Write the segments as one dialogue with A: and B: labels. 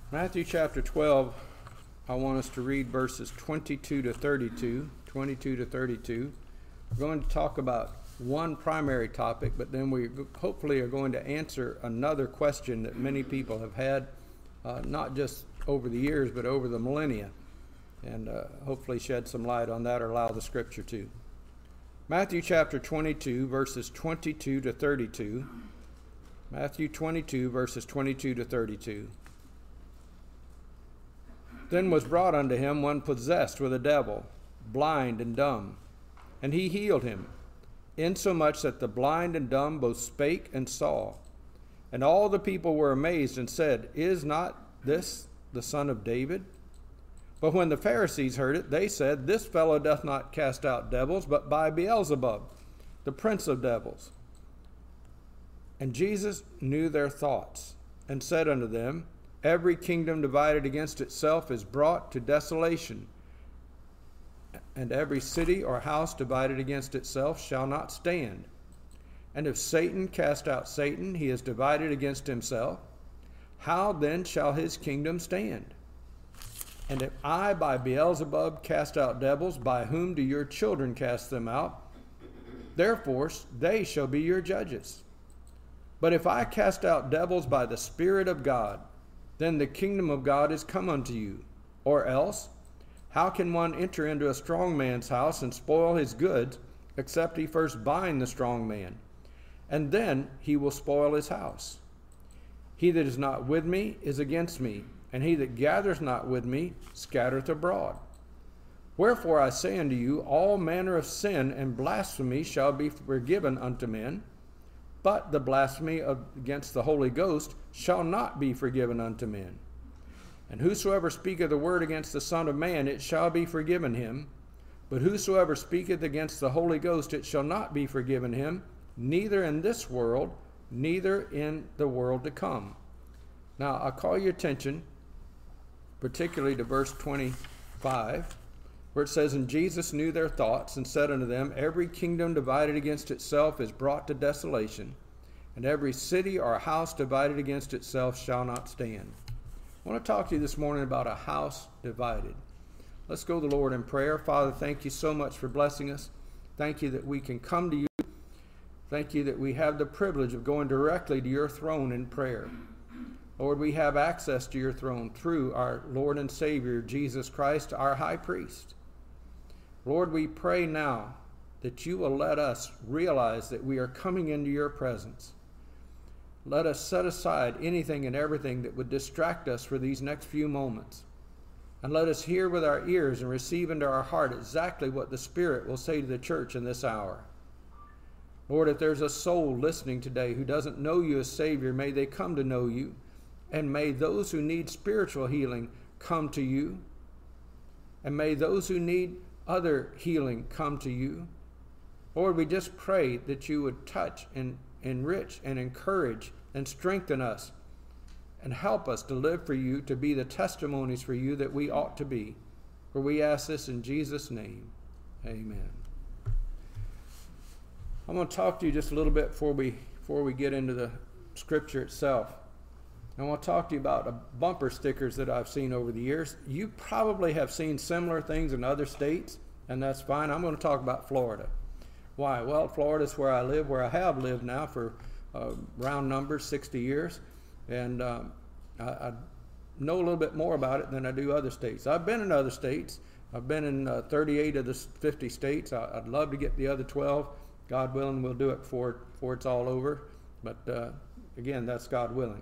A: Matthew chapter 12, I want us to read verses 22 to 32. We're going to talk about one primary topic, but then we hopefully are going to answer another question that many people have had, not just over the years, but over the millennia, and hopefully shed some light on that or allow the scripture to. Matthew chapter 22, verses 22 to 32. Matthew 22, verses 22 to 32. Then was brought unto him one possessed with a devil, blind and dumb, and he healed him, insomuch that the blind and dumb both spake and saw. And all the people were amazed and said, Is not this the son of David? But when the Pharisees heard it, they said, This fellow doth not cast out devils, but by Beelzebub, the prince of devils. And Jesus knew their thoughts, and said unto them, Every kingdom divided against itself is brought to desolation, and every city or house divided against itself shall not stand. And if Satan cast out Satan, he is divided against himself. How then shall his kingdom stand? And if I by Beelzebub cast out devils, by whom do your children cast them out? Therefore they shall be your judges. But if I cast out devils by the Spirit of God, then the kingdom of God is come unto you. Or else, how can one enter into a strong man's house and spoil his goods, except he first bind the strong man? And then he will spoil his house. He that is not with me is against me, and he that gathereth not with me scattereth abroad. Wherefore I say unto you, all manner of sin and blasphemy shall be forgiven unto men, but the blasphemy against the Holy Ghost shall not be forgiven unto men. And whosoever speaketh a word against the Son of Man, it shall be forgiven him. But whosoever speaketh against the Holy Ghost, it shall not be forgiven him, neither in this world, neither in the world to come. Now, I call your attention particularly to verse 25, where it says, And Jesus knew their thoughts, and said unto them, Every kingdom divided against itself is brought to desolation, and every city or house divided against itself shall not stand. I want to talk to you this morning about a house divided. Let's go to the Lord in prayer. Father, thank you so much for blessing us. Thank you that we can come to you. Thank you that we have the privilege of going directly to your throne in prayer. Lord, we have access to your throne through our Lord and Savior, Jesus Christ, our high priest. Lord, we pray now that you will let us realize that we are coming into your presence. Let us set aside anything and everything that would distract us for these next few moments. And let us hear with our ears and receive into our heart exactly what the Spirit will say to the church in this hour. Lord, if there's a soul listening today who doesn't know you as Savior, may they come to know you. And may those who need spiritual healing come to you. And may those who need other healing come to you. Lord, we just pray that you would touch and enrich and encourage and strengthen us and help us to live for you, to be the testimonies for you that we ought to be. For we ask this in Jesus' name. Amen. I'm going to talk to you just a little bit before we get into the scripture itself. I want to talk to you about bumper stickers that I've seen over the years. You probably have seen similar things in other states, and that's fine. I'm going to talk about Florida. Why? Well, Florida's where I live, where I have lived now for round numbers, 60 years. And I know a little bit more about it than I do other states. I've been in other states. I've been in 38 of the 50 states. I'd love to get the other 12. God willing, we'll do it before it's all over. But again, that's God willing.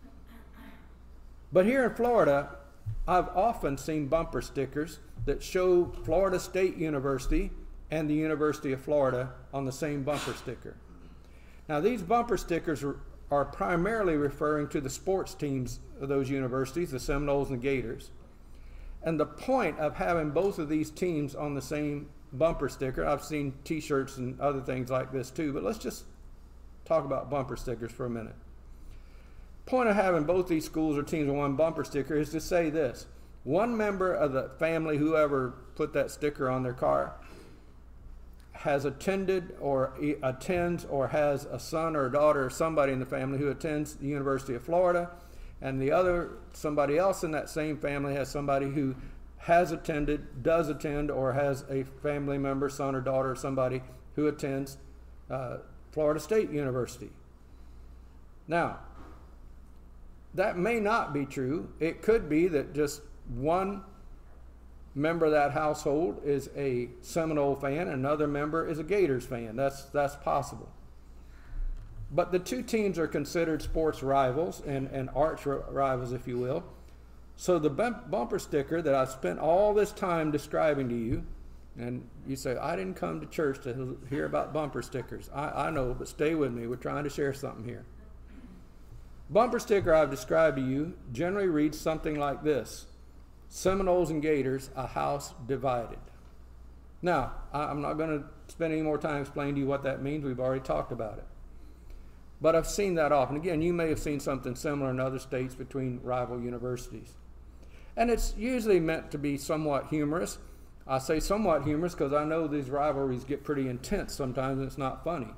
A: But here in Florida, I've often seen bumper stickers that show Florida State University and the University of Florida on the same bumper sticker. Now, these bumper stickers are primarily referring to the sports teams of those universities, the Seminoles and Gators. And the point of having both of these teams on the same bumper sticker, I've seen t-shirts and other things like this too, but let's just talk about bumper stickers for a minute. Point of having both these schools or teams on one bumper sticker is to say this: one member of the family, whoever put that sticker on their car, has attended or attends or has a son or a daughter or somebody in the family who attends the University of Florida, and the other, somebody else in that same family has somebody who has attended, does attend, or has a family member, son or daughter, or somebody who attends Florida State University. Now, that may not be true. It could be that just one member of that household is a Seminole fan, and another member is a Gators fan. That's possible. But the two teams are considered sports rivals and arch rivals, if you will. So the bumper sticker that I spent all this time describing to you, and you say, I didn't come to church to hear about bumper stickers. I know, but stay with me. We're trying to share something here. Bumper sticker I've described to you generally reads something like this: Seminoles and Gators, a house divided. Now, I'm not going to spend any more time explaining to you what that means. We've already talked about it. But I've seen that often. Again, you may have seen something similar in other states between rival universities. And it's usually meant to be somewhat humorous. I say somewhat humorous because I know these rivalries get pretty intense sometimes, and it's not funny.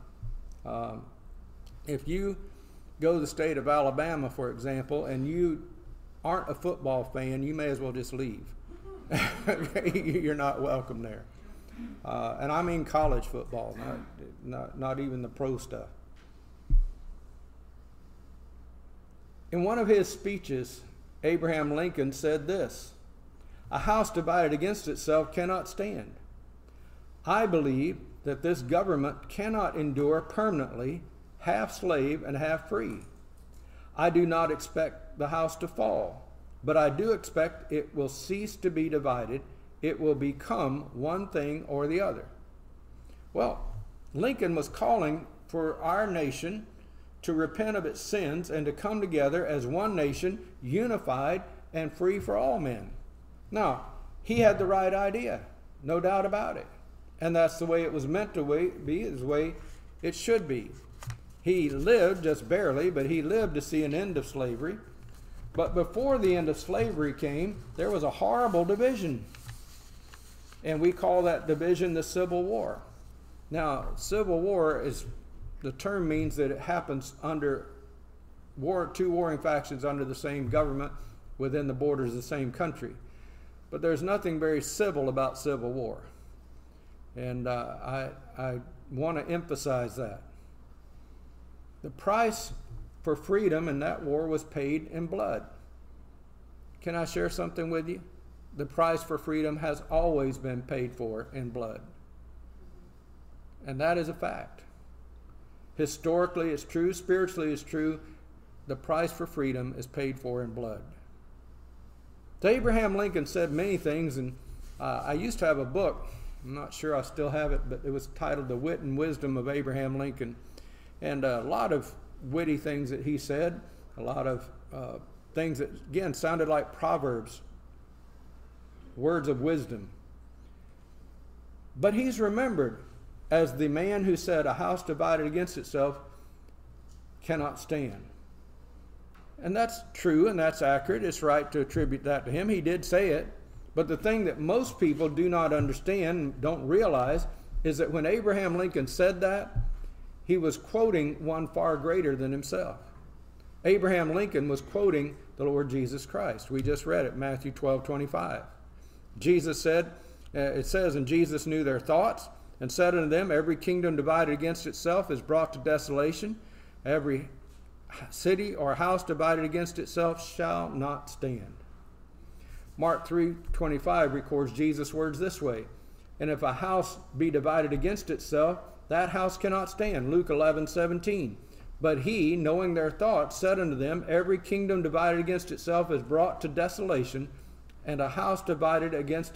A: If you go to the state of Alabama, for example, and you aren't a football fan, you may as well just leave. You're not welcome there. And I mean college football, not even the pro stuff. In one of his speeches, Abraham Lincoln said this: "A house divided against itself cannot stand. I believe that this government cannot endure permanently, half slave and half free. I do not expect the house to fall, but I do expect it will cease to be divided. It will become one thing or the other." Well, Lincoln was calling for our nation to repent of its sins and to come together as one nation, unified and free for all men. Now, he had the right idea, no doubt about it. And that's the way it was meant to be, is the way it should be. He lived, just barely, but he lived to see an end of slavery. But before the end of slavery came, there was a horrible division. And we call that division the Civil War. Now, Civil War the term means that it happens under two warring factions under the same government within the borders of the same country. But there's nothing very civil about Civil War. And I want to emphasize that. The price for freedom in that war was paid in blood. Can I share something with you? The price for freedom has always been paid for in blood. And that is a fact. Historically, it's true. Spiritually, it's true. The price for freedom is paid for in blood. So Abraham Lincoln said many things, and I used to have a book. I'm not sure I still have it, but it was titled The Wit and Wisdom of Abraham Lincoln. And a lot of witty things that he said, a lot of things that, again, sounded like proverbs, words of wisdom. But he's remembered as the man who said, "A house divided against itself cannot stand." And that's true and that's accurate. It's right to attribute that to him. He did say it. But the thing that most people do not understand, don't realize, is that when Abraham Lincoln said that, he was quoting one far greater than himself. Abraham Lincoln was quoting the Lord Jesus Christ. We just read it, Matthew 12:25. Jesus said, it says, "And Jesus knew their thoughts, and said unto them, Every kingdom divided against itself is brought to desolation. Every city or house divided against itself shall not stand." Mark 3:25 records Jesus' words this way: "And if a house be divided against itself, that house cannot stand." Luke 11:17. "But he, knowing their thoughts, said unto them, Every kingdom divided against itself is brought to desolation, and a house divided against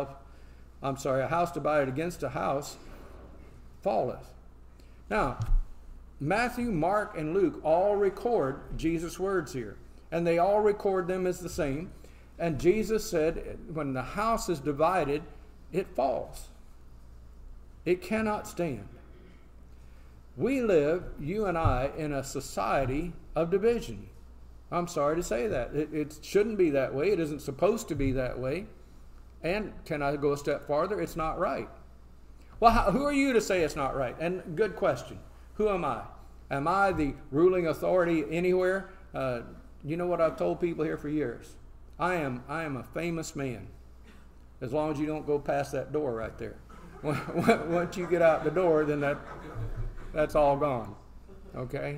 A: a house falleth." Now, Matthew, Mark, and Luke all record Jesus' words here, and they all record them as the same. And Jesus said, when the house is divided, it falls. It cannot stand. We live, you and I, in a society of division. I'm sorry to say that. It shouldn't be that way. It isn't supposed to be that way. And can I go a step farther? It's not right. Well, who are you to say it's not right? And good question. Who am I? Am I the ruling authority anywhere? you know what I've told people here for years? I am a famous man, as long as you don't go past that door right there. Once you get out the door, then that's all gone. Okay?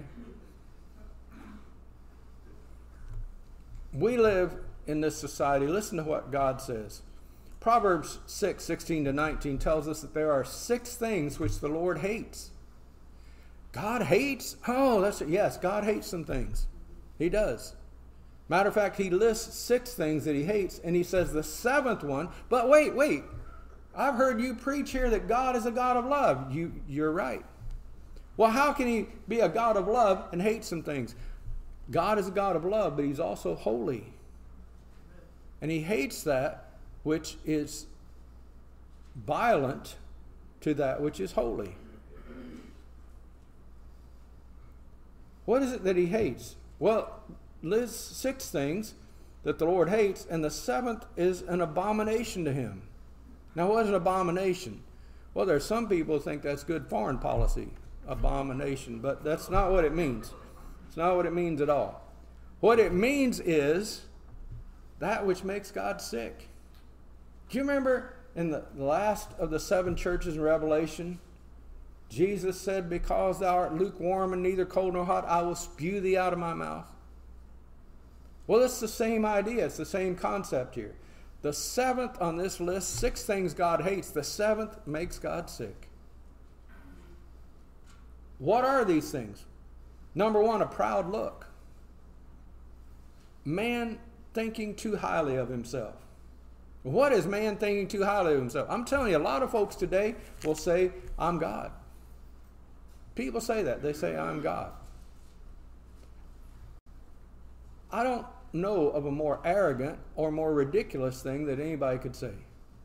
A: We live in this society. Listen to what God says. Proverbs 6:16-19 tells us that there are 6 things which the Lord hates. God hates? Oh, yes, God hates some things. He does. Matter of fact, he lists 6 things that he hates, and he says the 7th one, but wait. I've heard you preach here that God is a God of love. You're right. Well, how can he be a God of love and hate some things? God is a God of love, but he's also holy. And he hates that which is violent to that which is holy. What is it that he hates? Well, lists 6 things that the Lord hates, and the 7th is an abomination to him. Now, what is an abomination? Well, there's some people who think that's good foreign policy, abomination, but that's not what it means. It's not what it means at all. What it means is that which makes God sick. Do you remember in the last of the 7 churches in Revelation, Jesus said, because thou art lukewarm and neither cold nor hot, I will spew thee out of my mouth. Well, it's the same idea. It's the same concept here. The 7th on this list, 6 things God hates. The 7th makes God sick. What are these things? Number 1, a proud look. Man thinking too highly of himself. What is man thinking too highly of himself? I'm telling you, a lot of folks today will say, I'm God. People say that. They say, I'm God. I don't know of a more arrogant or more ridiculous thing that anybody could say.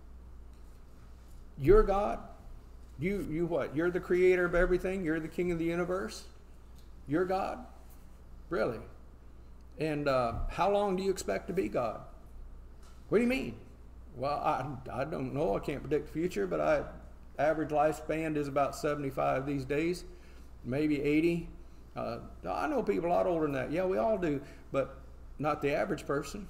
A: You're God? You what? You're the creator of everything? You're the king of the universe? You're God? Really? And how long do you expect to be God? What do you mean? Well, I don't know. I can't predict the future, but average lifespan is about 75 these days, maybe 80. I know people a lot older than that. Yeah, we all do, but not the average person.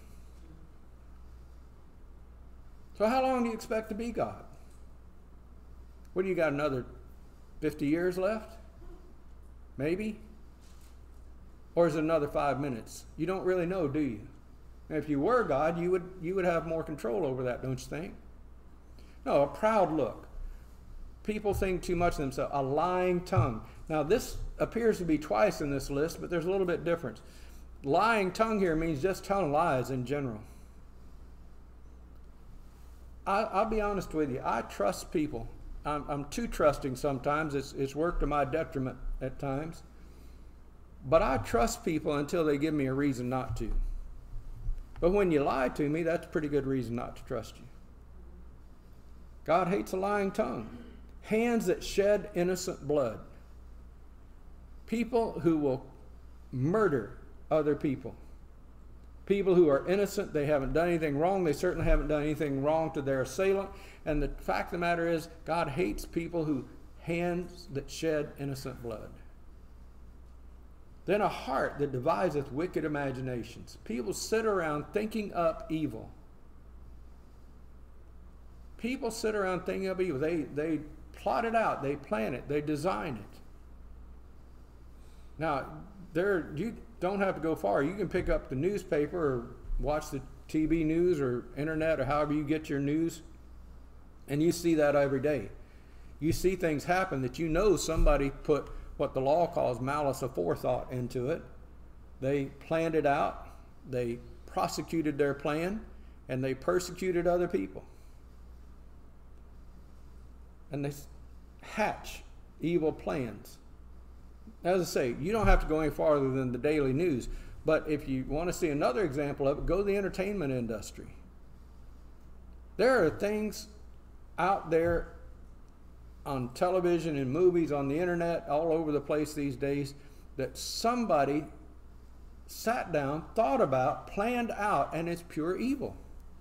A: So how long do you expect to be God? What do you got, another 50 years left? Maybe? Or is it another 5 minutes? You don't really know, do you? And if you were God, you would have more control over that, don't you think? No, a proud look. People think too much of themselves. A lying tongue. Now, this appears to be twice in this list, but there's a little bit difference. Lying tongue here means just telling lies in general. I'll be honest with you. I trust people. I'm too trusting sometimes. It's worked to my detriment at times. But I trust people until they give me a reason not to. But when you lie to me, that's a pretty good reason not to trust you. God hates a lying tongue. Hands that shed innocent blood. People who will murder other people. People who are innocent, they haven't done anything wrong. They certainly haven't done anything wrong to their assailant. And the fact of the matter is, God hates people who hands that shed innocent blood. Then a heart that deviseth wicked imaginations. People sit around thinking up evil. People sit around thinking up evil. They plot it out. They plan it. They design it. Now, you don't have to go far. You can pick up the newspaper or watch the TV news or internet or however you get your news, and you see that every day. You see things happen that you know somebody put what the law calls malice aforethought into it. They planned it out, they prosecuted their plan, and they persecuted other people. And they hatch evil plans. As I say, you don't have to go any farther than the daily news, but if you want to see another example of it, go to the entertainment industry. There are things out there on television and movies, on the internet, all over the place these days, that somebody sat down, thought about, planned out, and it's pure evil.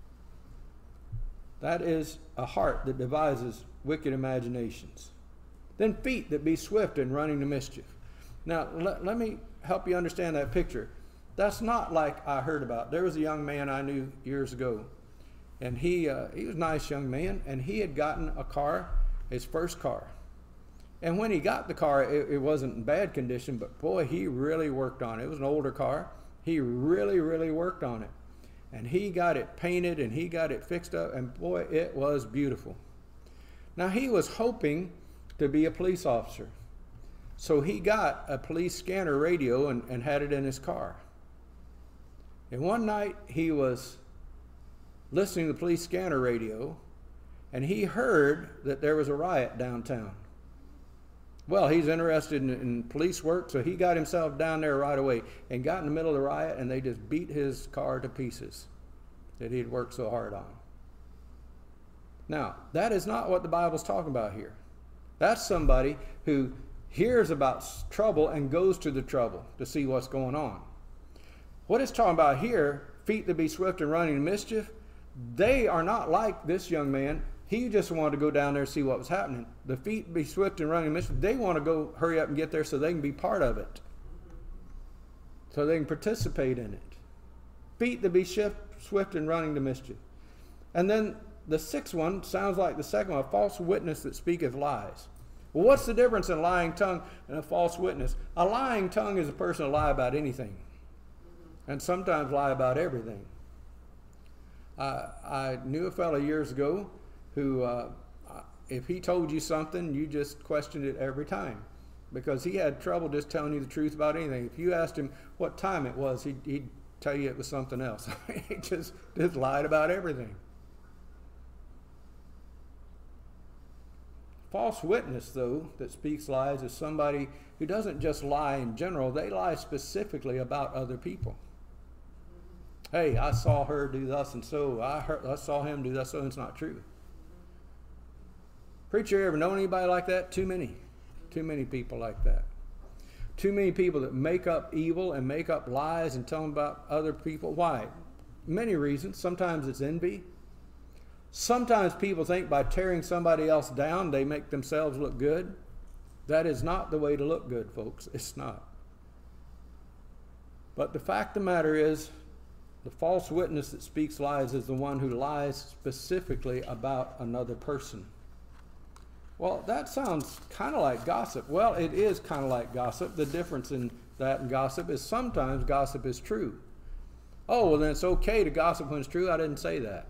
A: That is a heart that devises wicked imaginations. Then feet that be swift in running to mischief. Now, let me help you understand that picture. That's not like I heard about. There was a young man I knew years ago, and he was a nice young man, and he had gotten a car, his first car. And when he got the car, it wasn't in bad condition, but boy, he really worked on it. It was an older car. He really, really worked on it. And he got it painted and he got it fixed up, and boy, it was beautiful. Now, he was hoping to be a police officer. So he got a police scanner radio and had it in his car. And one night he was listening to the police scanner radio, and he heard that there was a riot downtown. Well, he's interested in police work, so he got himself down there right away and got in the middle of the riot, and they just beat his car to pieces that he'd worked so hard on. Now, that is not what the Bible's talking about here. That's somebody who hears about trouble and goes to the trouble to see what's going on. What it's talking about here, feet that be swift and running to mischief, they are not like this young man. He just wanted to go down there and see what was happening. The feet be swift and running to mischief, they want to go hurry up and get there so they can be part of it, so they can participate in it. Feet that be swift and running to mischief. And then the sixth one sounds like the second one, a false witness that speaketh lies. Well, what's the difference in a lying tongue and a false witness? A lying tongue is a person who lie about anything, and sometimes lie about everything. I knew a fellow years ago who, if he told you something, you just questioned it every time, because he had trouble just telling you the truth about anything. If you asked him what time it was, he'd tell you it was something else. He just lied about everything. False witness, though, that speaks lies is somebody who doesn't just lie in general, they lie specifically about other people. Hey, I saw her do thus and so. I saw him do thus, so, and it's not true. Preacher, ever known anybody like that? Too many. Too many people like that. Too many people that make up evil and make up lies and tell them about other people. Why? Many reasons. Sometimes it's envy. Sometimes people think by tearing somebody else down, they make themselves look good. That is not the way to look good, folks. It's not. But the fact of the matter is, the false witness that speaks lies is the one who lies specifically about another person. Well, that sounds kind of like gossip. Well, it is kind of like gossip. The difference in that and gossip is sometimes gossip is true. Oh, well, then it's okay to gossip when it's true. I didn't say that.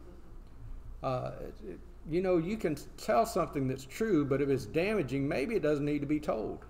A: You know, you can tell something that's true, but if it's damaging, maybe it doesn't need to be told.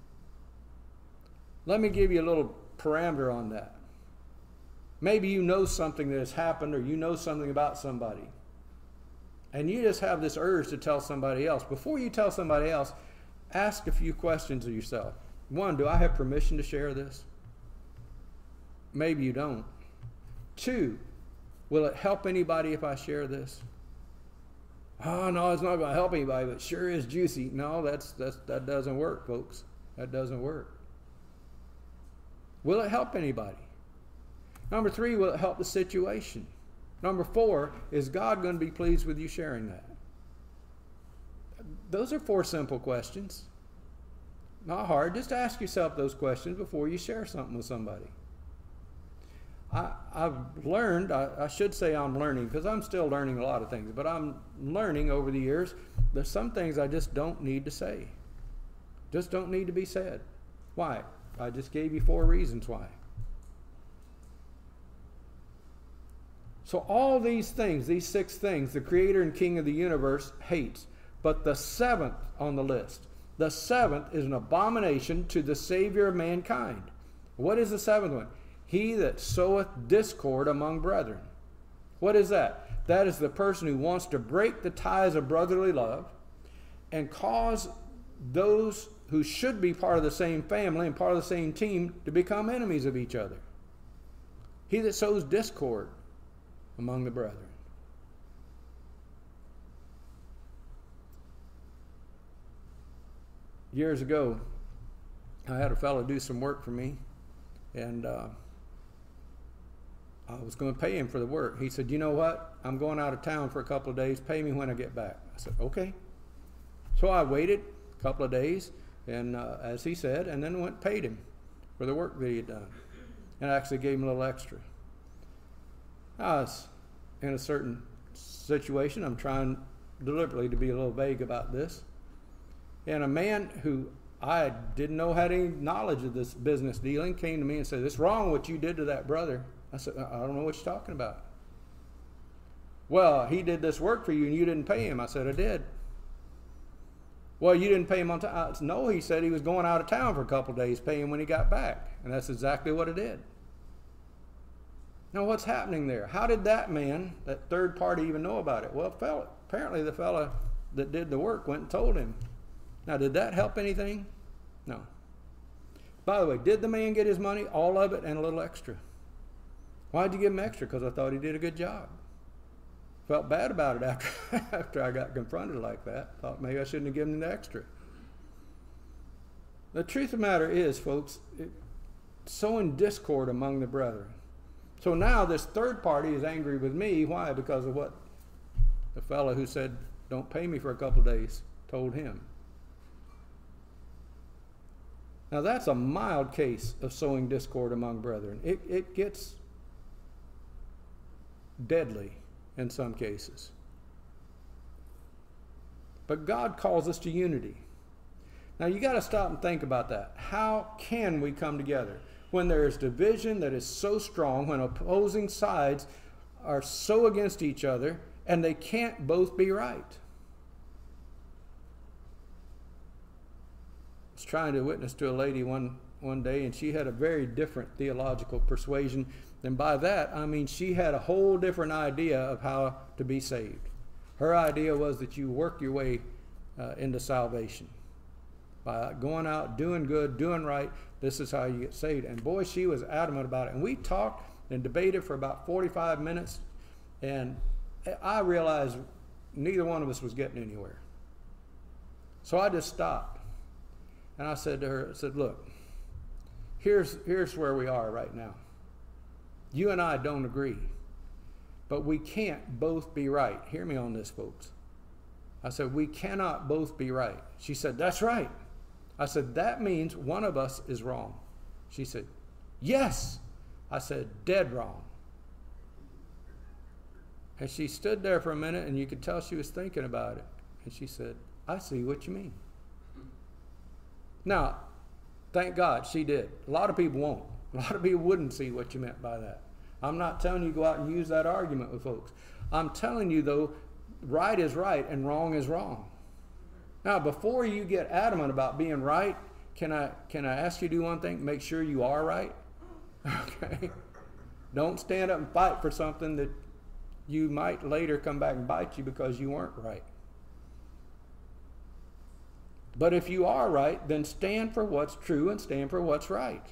A: Let me give you a little parameter on that. Maybe you know something that has happened, or you know something about somebody, and you just have this urge to tell somebody else. Before you tell somebody else, ask a few questions of yourself. One, do I have permission to share this? Maybe you don't. Two, will it help anybody if I share this? Oh, no, it's not going to help anybody, but it sure is juicy. No, that doesn't work, folks. That doesn't work. Will it help anybody? Number three, will it help the situation? Number four, is God going to be pleased with you sharing that? Those are four simple questions. Not hard. Just ask yourself those questions before you share something with somebody. I've learned, I should say I'm learning, because I'm still learning a lot of things, but I'm learning over the years, there's some things I just don't need to say. Just don't need to be said. Why? I just gave you four reasons why. So all these things, these six things, the Creator and King of the universe hates. But the seventh on the list, the seventh is an abomination to the Savior of mankind. What is the seventh one? He that soweth discord among brethren. What is that? That is the person who wants to break the ties of brotherly love and cause those who should be part of the same family and part of the same team to become enemies of each other. He that sows discord among the brethren. Years ago, I had a fellow do some work for me, and I was going to pay him for the work. He said, you know what? I'm going out of town for a couple of days. Pay me when I get back. I said, okay. So I waited a couple of days, and as he said, and then went and paid him for the work that he had done. and actually gave him a little extra. I was in a certain situation. I'm trying deliberately to be a little vague about this. And a man who I didn't know had any knowledge of this business dealing came to me and said, "It's wrong what you did to that brother." I said, "I don't know what you're talking about." "Well, he did this work for you and you didn't pay him." I said, "I did." "Well, you didn't pay him on time." "No," he said he was going out of town for a couple of days, pay him when he got back. And that's exactly what it did. Now, what's happening there? How did that man, that third party, even know about it? Well, apparently the fella that did the work went and told him. Now, did that help anything? No. By the way, did the man get his money? All of it and a little extra. Why'd you give him extra? Because I thought he did a good job. Felt bad about it after I got confronted like that. Thought maybe I shouldn't have given him the extra. The truth of the matter is, folks, sowing discord among the brethren. So now this third party is angry with me. Why? Because of what the fellow who said, "Don't pay me for a couple of days," told him. Now that's a mild case of sowing discord among brethren. It gets deadly in some cases. But God calls us to unity. Now you got to stop and think about that. How can we come together when there is division that is so strong, when opposing sides are so against each other and they can't both be right? I was trying to witness to a lady one day, and she had a very different theological persuasion. And by that, I mean she had a whole different idea of how to be saved. Her idea was that you work your way into salvation. By going out, doing good, doing right, this is how you get saved. And boy, she was adamant about it. And we talked and debated for about 45 minutes, and I realized neither one of us was getting anywhere. So I just stopped. And I said to her, I said, "Look, here's where we are right now. You and I don't agree, but we can't both be right." Hear me on this, folks. I said, "We cannot both be right." She said, "That's right." I said, "That means one of us is wrong." She said, "Yes." I said, "Dead wrong." And she stood there for a minute, and you could tell she was thinking about it. And she said, "I see what you mean." Now, thank God she did. A lot of people won't. A lot of people wouldn't see what you meant by that. I'm not telling you to go out and use that argument with folks. I'm telling you, though, right is right and wrong is wrong. Now, before you get adamant about being right, can I ask you to do one thing? Make sure you are right. Okay? Don't stand up and fight for something that you might later come back and bite you because you weren't right. But if you are right, then stand for what's true and stand for what's right.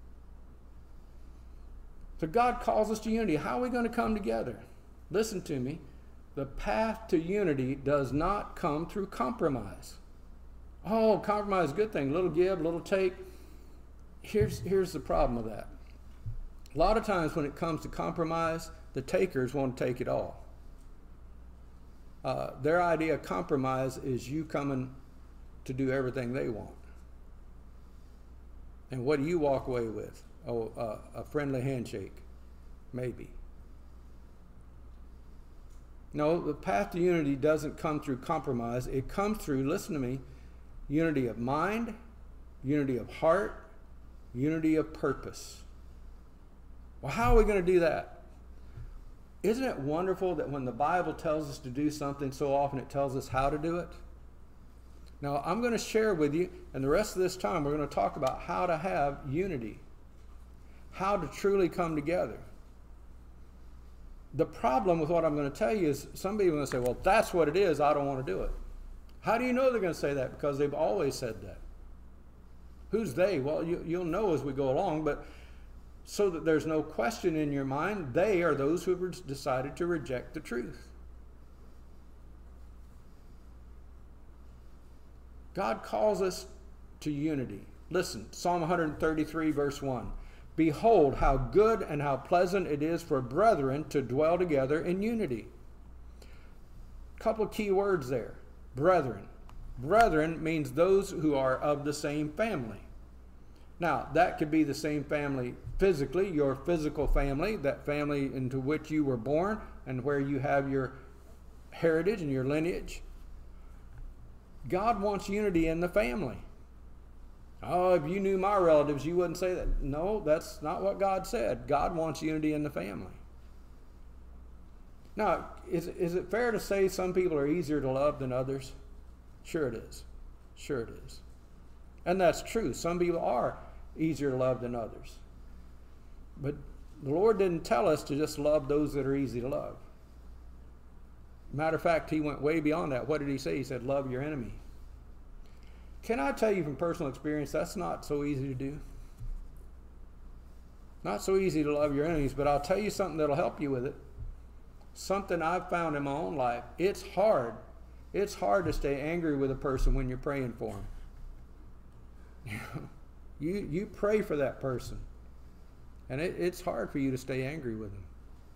A: So God calls us to unity. How are we going to come together? Listen to me. The path to unity does not come through compromise. Oh, compromise is a good thing. Little give, little take. Here's the problem with that. A lot of times when it comes to compromise, the takers want to take it all. Their idea of compromise is you coming to do everything they want. And what do you walk away with? Oh, a friendly handshake, maybe. No, the path to unity doesn't come through compromise. It comes through, listen to me, unity of mind, unity of heart, unity of purpose. Well, how are we going to do that? Isn't it wonderful that when the Bible tells us to do something, so often it tells us how to do it? Now, I'm going to share with you, and the rest of this time we're going to talk about how to have unity, how to truly come together. The problem with what I'm going to tell you is some people are going to say, "Well, that's what it is, I don't want to do it." How do you know they're going to say that? Because they've always said that. Who's they? Well, you'll know as we go along, but so that there's no question in your mind, they are those who have decided to reject the truth. God calls us to unity. Listen, Psalm 133, verse 1. "Behold, how good and how pleasant it is for brethren to dwell together in unity." A couple of key words there. Brethren. Brethren means those who are of the same family. Now, that could be the same family physically, your physical family, that family into which you were born and where you have your heritage and your lineage. God wants unity in the family. Oh, if you knew my relatives, you wouldn't say that. No, that's not what God said. God wants unity in the family. Now, is it fair to say some people are easier to love than others? Sure it is. Sure it is. And that's true. Some people are easier to love than others. But the Lord didn't tell us to just love those that are easy to love. Matter of fact, he went way beyond that. What did he say? He said, love your enemy. Can I tell you from personal experience, that's not so easy to do? Not so easy to love your enemies, but I'll tell you something that'll help you with it. Something I've found in my own life. It's hard. It's hard to stay angry with a person when you're praying for them. You pray for that person. And it's hard for you to stay angry with them.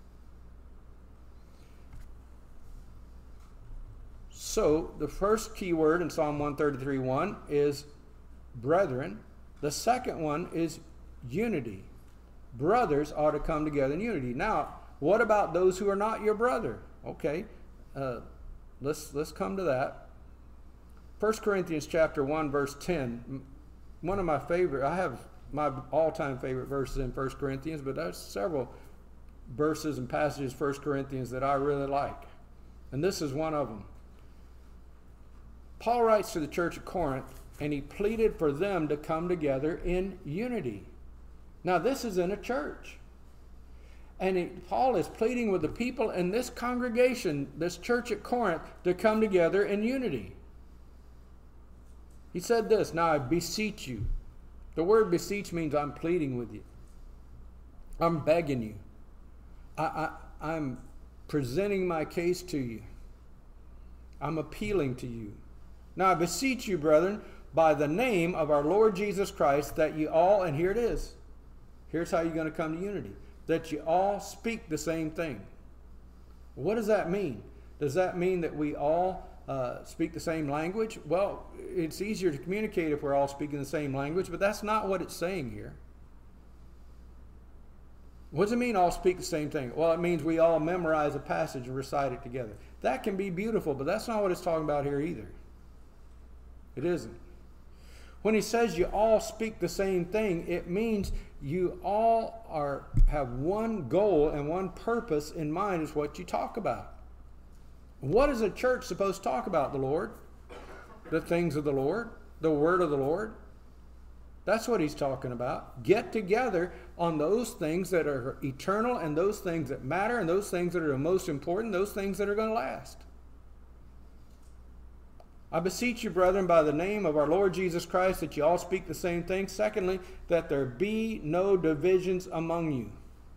A: So the first key word in Psalm 133:1 is brethren. The second one is unity. Brothers ought to come together in unity. Now, what about those who are not your brother? Okay, let's come to that. 1 Corinthians chapter 1, verse 10. One of my favorite, I have my all-time favorite verses in 1 Corinthians, but there's several verses and passages in 1 Corinthians that I really like. And this is one of them. Paul writes to the church of Corinth, and he pleaded for them to come together in unity. Now, this is in a church. And Paul is pleading with the people in this congregation, this church at Corinth, to come together in unity. He said this, now I beseech you. The word beseech means I'm pleading with you. I'm begging you. I'm presenting my case to you. I'm appealing to you. Now I beseech you, brethren, by the name of our Lord Jesus Christ, that you all, and here it is. Here's how you're going to come to unity. That you all speak the same thing. What does that mean? Does that mean that we all speak the same language? Well, it's easier to communicate if we're all speaking the same language, but that's not what it's saying here. What does it mean all speak the same thing? Well, it means we all memorize a passage and recite it together. That can be beautiful, but that's not what it's talking about here either. It isn't. When he says you all speak the same thing, it means you all have one goal and one purpose in mind is what you talk about. What is a church supposed to talk about? The Lord, the things of the Lord, the word of the Lord. That's what he's talking about. Get together on those things that are eternal and those things that matter and those things that are the most important, those things that are going to last. I beseech you, brethren, by the name of our Lord Jesus Christ, that you all speak the same thing. Secondly, that there be no divisions among you.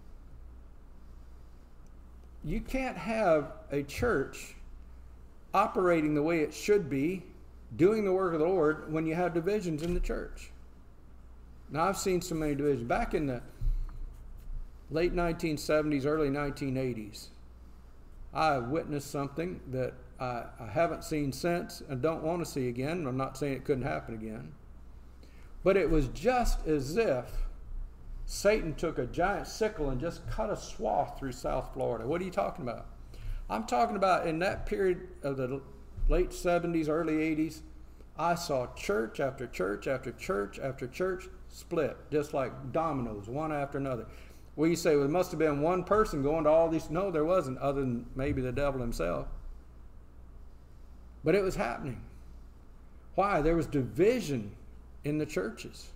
A: You can't have a church operating the way it should be, doing the work of the Lord, when you have divisions in the church. Now, I've seen so many divisions. Back in the late 1970s, early 1980s, I witnessed something that I haven't seen since and don't want to see again. I'm not saying it couldn't happen again. But it was just as if Satan took a giant sickle and just cut a swath through South Florida. What are you talking about? I'm talking about in that period of the late 70s, early 80s, I saw church after church after church after church split, just like dominoes, one after another. Well, you say, well, it must have been one person going to all these. No, there wasn't, other than maybe the devil himself. But it was happening. Why? There was division in the churches.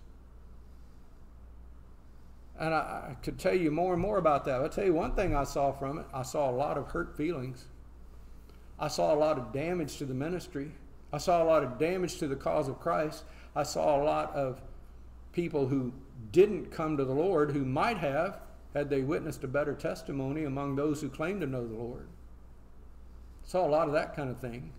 A: And I could tell you more and more about that. I'll tell you one thing I saw from it. I saw a lot of hurt feelings. I saw a lot of damage to the ministry. I saw a lot of damage to the cause of Christ. I saw a lot of people who didn't come to the Lord, who might have, had they witnessed a better testimony among those who claimed to know the Lord. Saw a lot of that kind of thing.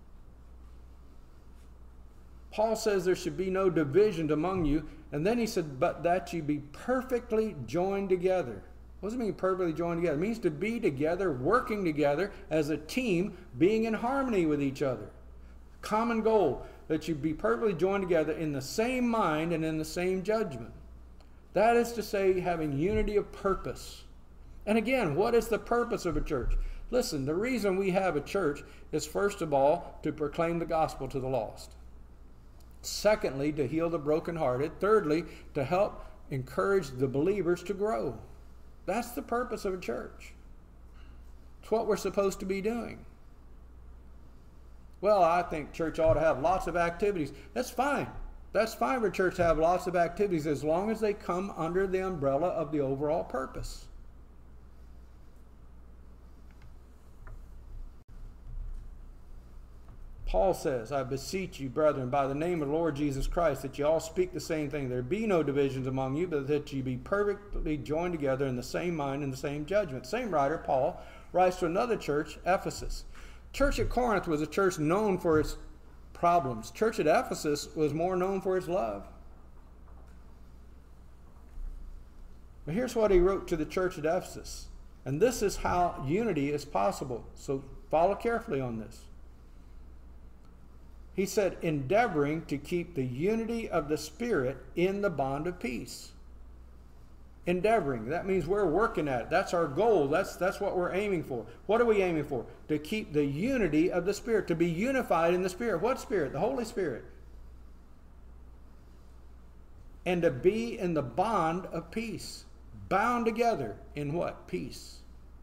A: Paul says there should be no divisions among you. And then he said, but that you be perfectly joined together. What does it mean, perfectly joined together? It means to be together, working together as a team, being in harmony with each other. Common goal. that you be perfectly joined together in the same mind and in the same judgment. That is to say, having unity of purpose. And again, what is the purpose of a church? Listen, the reason we have a church is, first of all, to proclaim the gospel to the lost. Secondly, to heal the brokenhearted. Thirdly, to help encourage the believers to grow. That's the purpose of a church. It's what we're supposed to be doing. Well, I think church ought to have lots of activities. That's fine. That's fine for church to have lots of activities as long as they come under the umbrella of the overall purpose. Paul says, I beseech you, brethren, by the name of the Lord Jesus Christ, that you all speak the same thing. There be no divisions among you, but that you be perfectly joined together in the same mind and the same judgment. Same writer, Paul, writes to another church, Ephesus. Church at Corinth was a church known for its problems. Church at Ephesus was more known for its love. But here's what he wrote to the church at Ephesus. And this is how unity is possible. So follow carefully on this. He said, endeavoring to keep the unity of the Spirit in the bond of peace. Endeavoring, that means we're working at it. That's our goal. That's what we're aiming for. What are we aiming for? To keep the unity of the Spirit, to be unified in the Spirit. What Spirit? The Holy Spirit. And to be in the bond of peace. Bound together in what? Peace.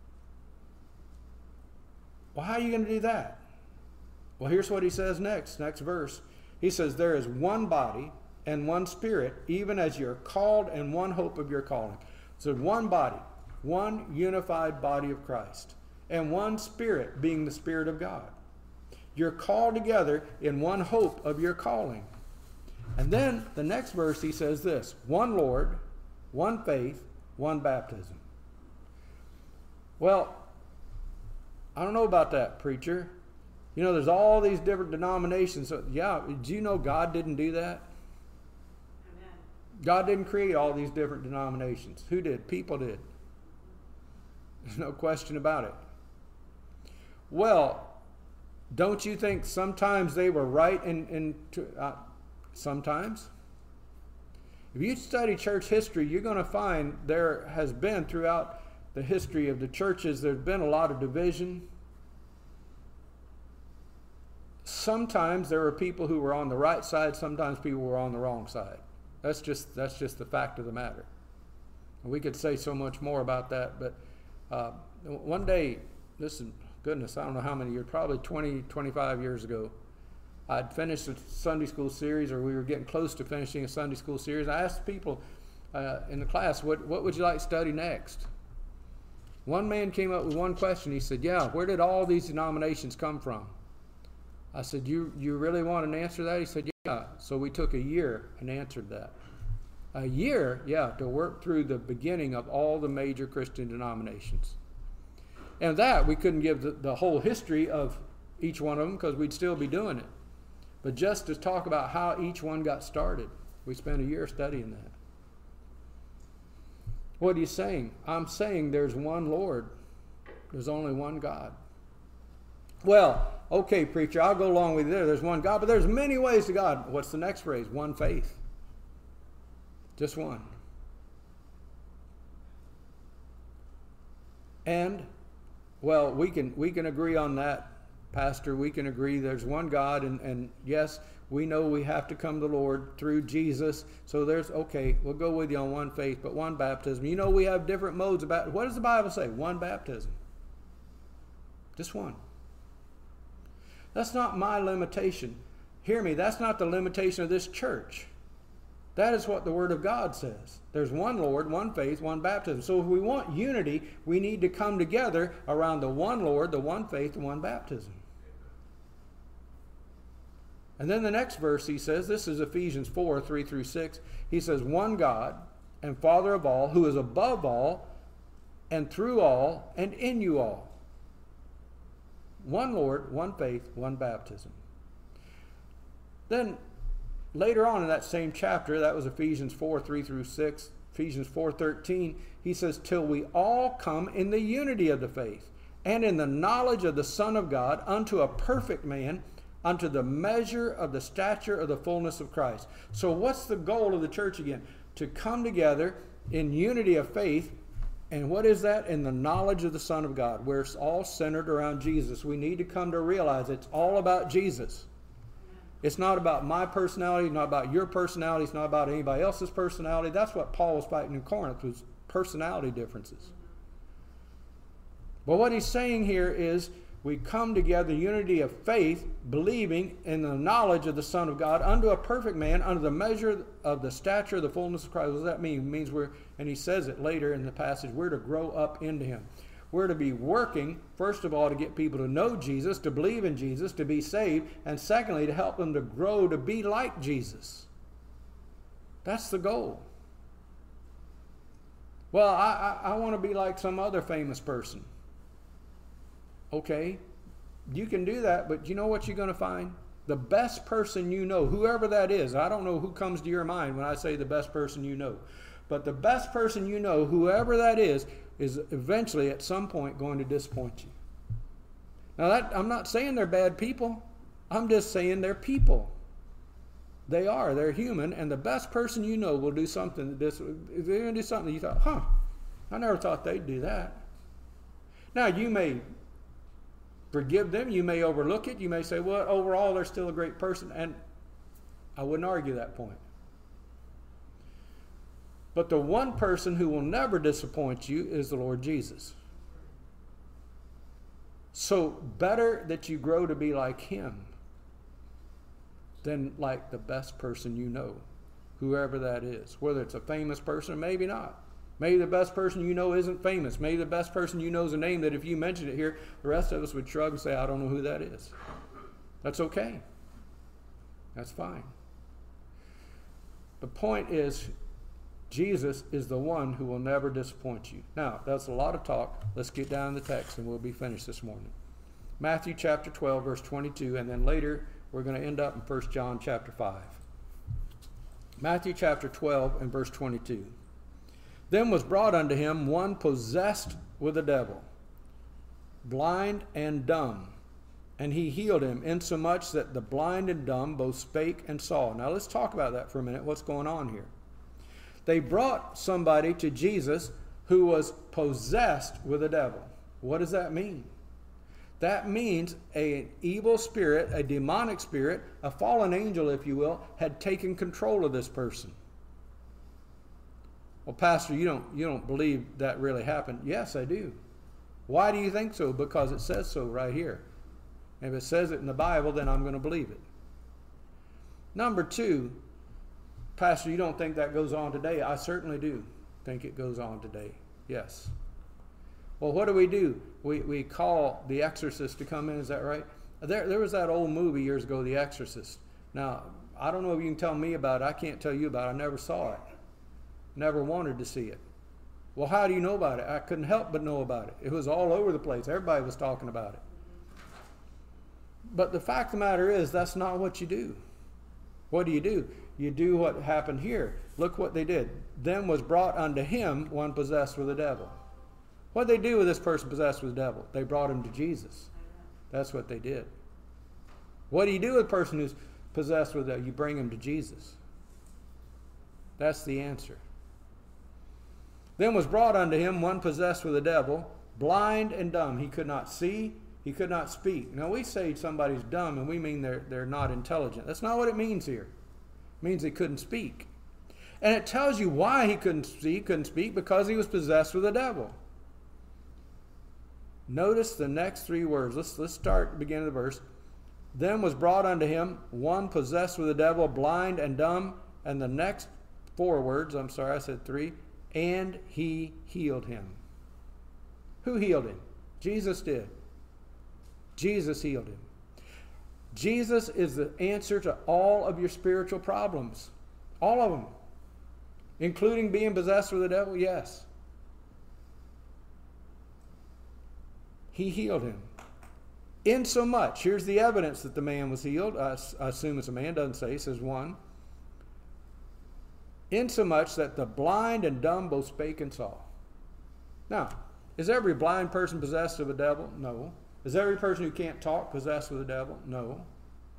A: Well, how are you going to do that? Well, here's what he says next verse. He says, there is one body and one Spirit, even as you're called, and one hope of your calling. So one body, one unified body of Christ, and one Spirit, being the Spirit of God. You're called together in one hope of your calling. And then the next verse he says this, one Lord, one faith, one baptism. Well, I don't know about that, preacher. You know, there's all these different denominations. So, yeah, do you know God didn't do that? Amen. God didn't create all these different denominations. Who did? People did. There's no question about it. Well, don't you think sometimes they were right sometimes? If you study church history, you're going to find there has been throughout the history of the churches, there's been a lot of division. Sometimes there were people who were on the right side, sometimes people were on the wrong side. That's just the fact of the matter. We could say so much more about that, but one day, listen, goodness, I don't know how many years, probably 20, 25 years ago, I'd finished a Sunday school series, or we were getting close to finishing a Sunday school series. I asked people in the class, what would you like to study next? One man came up with one question. He said, yeah, where did all these denominations come from? I said, you really want an answer to that? He said, yeah. So we took a year and answered that. A year, yeah, to work through the beginning of all the major Christian denominations. And that, we couldn't give the whole history of each one of them because we'd still be doing it. But just to talk about how each one got started, we spent a year studying that. What are you saying? I'm saying there's one Lord. There's only one God. Well, okay, preacher, I'll go along with you there. There's one God, but there's many ways to God. What's the next phrase? One faith. Just one. And, well, we can agree on that, Pastor. We can agree there's one God, and yes, we know we have to come to the Lord through Jesus. So okay, we'll go with you on one faith, but one baptism. You know, we have different modes about, what does the Bible say? One baptism. Just one. That's not my limitation. Hear me, that's not the limitation of this church. That is what the Word of God says. There's one Lord, one faith, one baptism. So if we want unity, we need to come together around the one Lord, the one faith, and one baptism. And then the next verse he says, this is Ephesians 4, 3 through 6. He says, one God and Father of all, who is above all, and through all, and in you all. One Lord, one faith, one baptism. Then later on in that same chapter, that was Ephesians 4, 3 through 6, Ephesians 4:13, he says, till we all come in the unity of the faith and in the knowledge of the Son of God unto a perfect man, unto the measure of the stature of the fullness of Christ. So what's the goal of the church again? To come together in unity of faith. And what is that? In the knowledge of the Son of God, where it's all centered around Jesus. We need to come to realize it's all about Jesus. It's not about my personality, it's not about your personality, it's not about anybody else's personality. That's what Paul was fighting in Corinth, was personality differences. But what he's saying here is we come together in unity of faith, believing in the knowledge of the Son of God, unto a perfect man, under the measure of the stature of the fullness of Christ. What does that mean? It means we're, and he says it later in the passage, we're to grow up into him. We're to be working, first of all, to get people to know Jesus, to believe in Jesus, to be saved, and secondly, to help them to grow to be like Jesus. That's the goal. Well, I want to be like some other famous person. Okay, you can do that, but you know what you're going to find? The best person you know, whoever that is, I don't know who comes to your mind when I say the best person you know, but the best person you know, whoever that is eventually at some point going to disappoint you. Now, I'm not saying they're bad people. I'm just saying they're people. They're human, and the best person you know will do something. They're going to do something you thought, I never thought they'd do that. Now, you may forgive them, you may overlook it, you may say, well, overall, they're still a great person, and I wouldn't argue that point. But the one person who will never disappoint you is the Lord Jesus. So better that you grow to be like him than like the best person you know, whoever that is. Whether it's a famous person or maybe not. Maybe the best person you know isn't famous. Maybe the best person you know is a name that if you mentioned it here, the rest of us would shrug and say, I don't know who that is. That's okay. That's fine. The point is, Jesus is the one who will never disappoint you. Now, that's a lot of talk. Let's get down to the text and we'll be finished this morning. Matthew chapter 12, verse 22, and then later we're going to end up in 1 John chapter 5. Matthew chapter 12 and verse 22. Then was brought unto him one possessed with a devil, blind and dumb, and he healed him, insomuch that the blind and dumb both spake and saw. Now let's talk about that for a minute. What's going on here? They brought somebody to Jesus who was possessed with a devil. What does that mean? That means an evil spirit, a demonic spirit, a fallen angel, if you will, had taken control of this person. Well, Pastor, you don't believe that really happened. Yes, I do. Why do you think so? Because it says so right here. If it says it in the Bible, then I'm going to believe it. Number two, Pastor, you don't think that goes on today? I certainly do think it goes on today. Yes. Well, what do? We call the exorcist to come in. Is that right? There was that old movie years ago, The Exorcist. Now, I don't know if you can tell me about it. I can't tell you about it. I never saw it. Never wanted to see it. Well, how do you know about it? I couldn't help but know about it. It was all over the place. Everybody was talking about it. But the fact of the matter is, that's not what you do. What do? You do what happened here. Look what they did. Then was brought unto him one possessed with a devil. What did they do with this person possessed with the devil? They brought him to Jesus. That's what they did. What do you do with a person who's possessed with that? You bring him to Jesus. That's the answer. Then was brought unto him one possessed with a devil, blind and dumb. He could not see, he could not speak. Now we say somebody's dumb and we mean they're not intelligent. That's not what it means here. It means he couldn't speak. And it tells you why he couldn't speak, because he was possessed with the devil. Notice the next three words. Let's start at the beginning of the verse. Then was brought unto him one possessed with the devil, blind and dumb. And the next four words, I said three. And he healed him. Who healed him? Jesus did. Jesus healed him. Jesus is the answer to all of your spiritual problems. All of them. Including being possessed with the devil, yes. He healed him. Insomuch, here's the evidence that the man was healed. I assume it's a man, doesn't say, it says one. Insomuch that the blind and dumb both spake and saw. Now, is every blind person possessed of a devil? No. Is every person who can't talk possessed with a devil? No.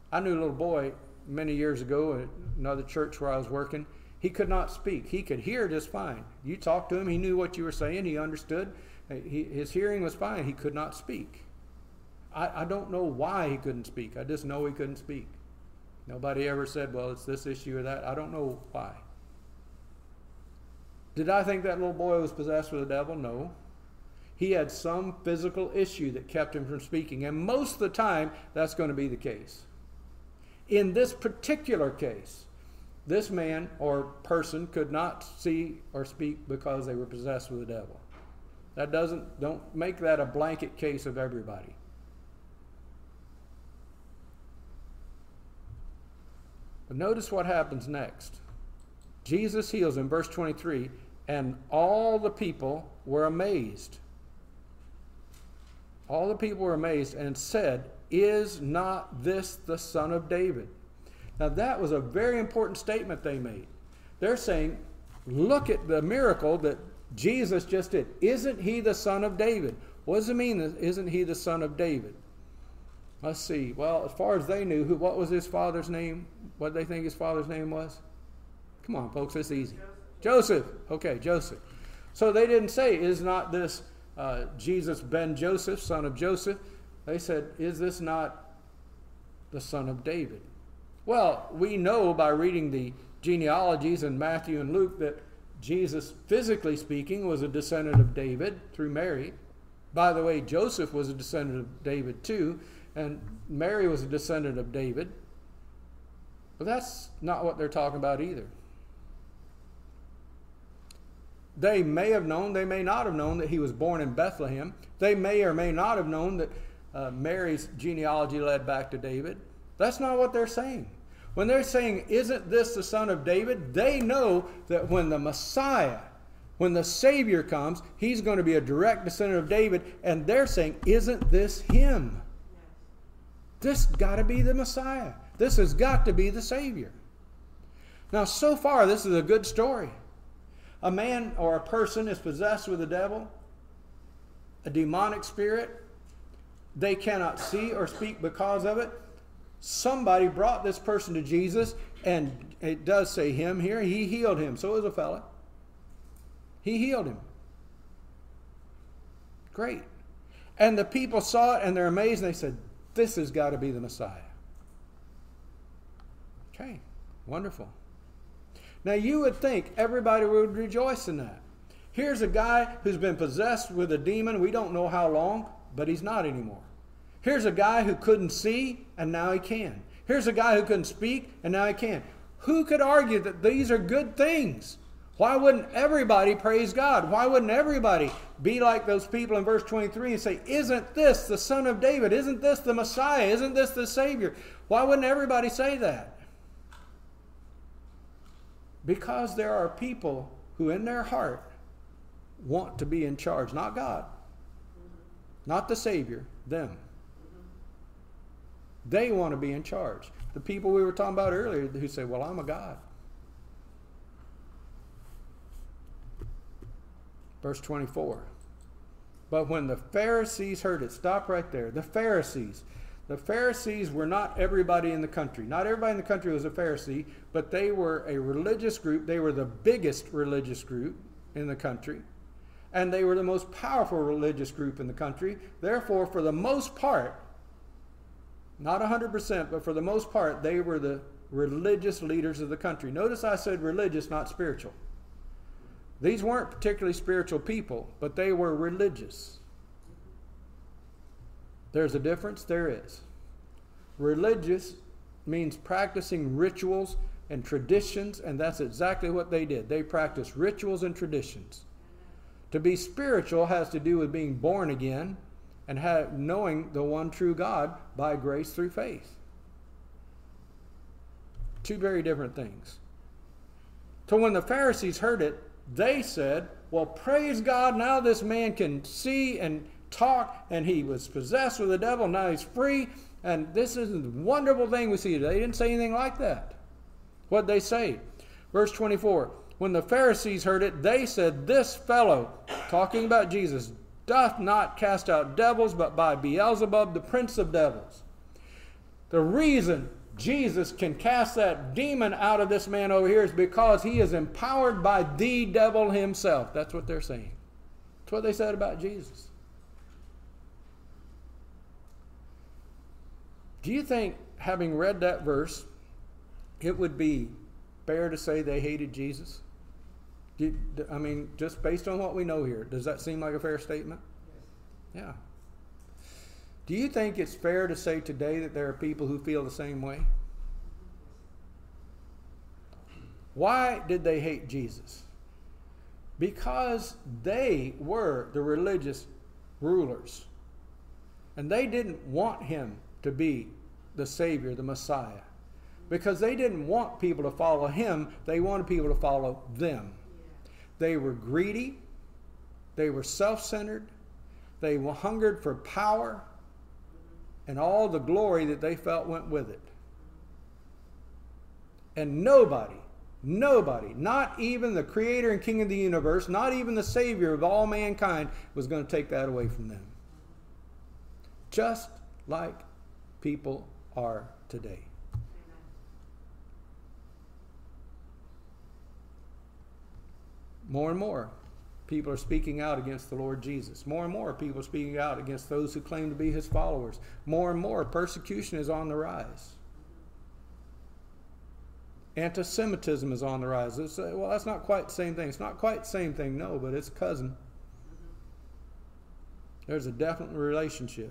A: I knew a little boy many years ago at another church where I was working. He could not speak. He could hear just fine. You talked to him, he knew what you were saying, he understood. His hearing was fine. He could not speak. I don't know why he couldn't speak. I just know he couldn't speak. Nobody ever said, well, it's this issue or that. I don't know why. Did I think that little boy was possessed with the devil? No. He had some physical issue that kept him from speaking. And most of the time, that's going to be the case. In this particular case, this man or person could not see or speak because they were possessed with the devil. Don't make that a blanket case of everybody. But notice what happens next. Jesus heals in verse 23, and all the people were amazed. All the people were amazed and said, "Is not this the Son of David?" Now that was a very important statement they made. They're saying, look at the miracle that Jesus just did. Isn't he the Son of David? What does it mean, isn't he the Son of David? Let's see. Well, as far as they knew, what was his father's name? What did they think his father's name was? Come on, folks, it's easy. Joseph. Okay, Joseph. So they didn't say, is not this Jesus ben Joseph, son of Joseph? They said, is this not the son of David? Well, we know by reading the genealogies in Matthew and Luke that Jesus, physically speaking, was a descendant of David through Mary. By the way, Joseph was a descendant of David too, and Mary was a descendant of David. But that's not what they're talking about either. They may have known, they may not have known that he was born in Bethlehem. They may or may not have known that Mary's genealogy led back to David. That's not what they're saying. When they're saying, isn't this the son of David? They know that when the Messiah, when the Savior comes, he's going to be a direct descendant of David. And they're saying, isn't this him? This got to be the Messiah. This has got to be the Savior. Now, so far, this is a good story. A man or a person is possessed with the devil, a demonic spirit. They cannot see or speak because of it. Somebody brought this person to Jesus, and it does say him here. He healed him. So it was a fella. He healed him. Great. And the people saw it, and they're amazed, and they said, this has got to be the Messiah. Okay, wonderful. Now you would think everybody would rejoice in that. Here's a guy who's been possessed with a demon. We don't know how long, but he's not anymore. Here's a guy who couldn't see, and now he can. Here's a guy who couldn't speak, and now he can. Who could argue that these are good things? Why wouldn't everybody praise God? Why wouldn't everybody be like those people in verse 23 and say, isn't this the Son of David? Isn't this the Messiah? Isn't this the Savior? Why wouldn't everybody say that? Because there are people who in their heart want to be in charge. Not God. Not the Savior. Them. They want to be in charge. The people we were talking about earlier who say, well, I'm a God. Verse 24. But when the Pharisees heard it, stop right there. The Pharisees were not everybody in the country. Not everybody in the country was a Pharisee, but they were a religious group. They were the biggest religious group in the country. And they were the most powerful religious group in the country. Therefore, for the most part, not 100%, but for the most part, they were the religious leaders of the country. Notice I said religious, not spiritual. These weren't particularly spiritual people, but they were religious. There's a difference? There is. Religious means practicing rituals and traditions, and that's exactly what they did. They practiced rituals and traditions. To be spiritual has to do with being born again and knowing the one true God by grace through faith. Two very different things. So when the Pharisees heard it, they said, well, praise God, now this man can see and talk, and he was possessed with the devil, now he's free, and this is a wonderful thing we see. They didn't say anything like that. What'd they say? Verse 24, when the Pharisees heard it, they said, this fellow, talking about Jesus, doth not cast out devils, but by Beelzebub, the prince of devils. The reason Jesus can cast that demon out of this man over here is because he is empowered by the devil himself. That's what they're saying. That's what they said about Jesus. Do you think, having read that verse, it would be fair to say they hated Jesus? I mean, just based on what we know here, does that seem like a fair statement? Yeah. Do you think it's fair to say today that there are people who feel the same way? Why did they hate Jesus? Because they were the religious rulers. And they didn't want him to be the Savior, the Messiah. Because they didn't want people to follow him, they wanted people to follow them. They were greedy, they were self-centered, they hungered for power, and all the glory that they felt went with it. And nobody, not even the Creator and King of the universe, not even the Savior of all mankind, was going to take that away from them. Just like people are today. More and more people are speaking out against the Lord Jesus. More and more people are speaking out against those who claim to be his followers. More and more persecution is on the rise. Anti-Semitism is on the rise. Well, that's not quite the same thing. It's not quite the same thing, no, but it's a cousin. There's a definite relationship.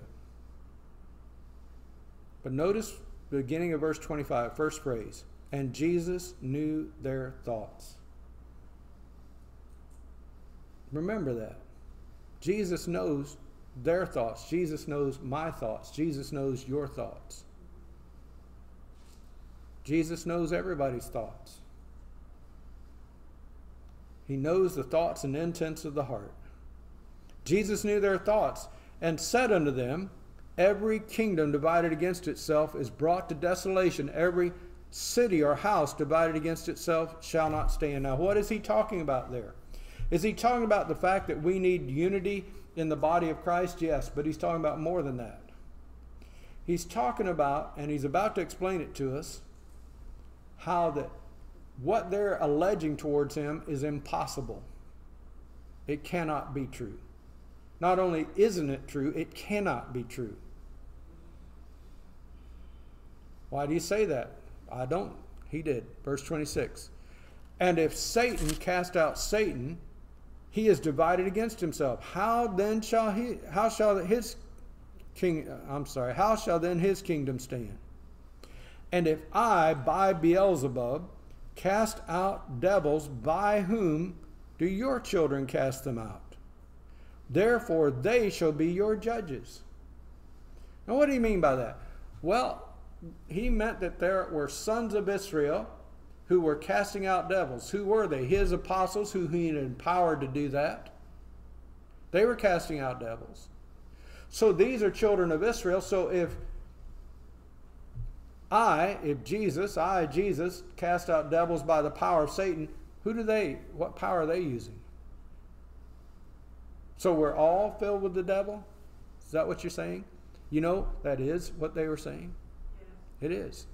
A: But notice the beginning of verse 25, first phrase. And Jesus knew their thoughts. Remember that. Jesus knows their thoughts. Jesus knows my thoughts. Jesus knows your thoughts. Jesus knows everybody's thoughts. He knows the thoughts and intents of the heart. Jesus knew their thoughts and said unto them, every kingdom divided against itself is brought to desolation. Every city or house divided against itself shall not stand. Now, what is he talking about there? Is he talking about the fact that we need unity in the body of Christ? Yes, but he's talking about more than that. He's talking about, and he's about to explain it to us, how that what they're alleging towards him is impossible. It cannot be true. Not only isn't it true, it cannot be true. Why do you say that? I don't. He did. Verse 26. And if Satan cast out Satan, he is divided against himself. How then shall his kingdom stand? And if I, by Beelzebub, cast out devils, by whom do your children cast them out? Therefore they shall be your judges. Now what do you mean by that? Well, he meant that there were sons of Israel who were casting out devils. Who were they? His apostles, who he had empowered to do that. They were casting out devils. So these are children of Israel. So if Jesus cast out devils by the power of Satan, what power are they using? So we're all filled with the devil? Is that what you're saying? You know, that is what they were saying. Yeah. It is.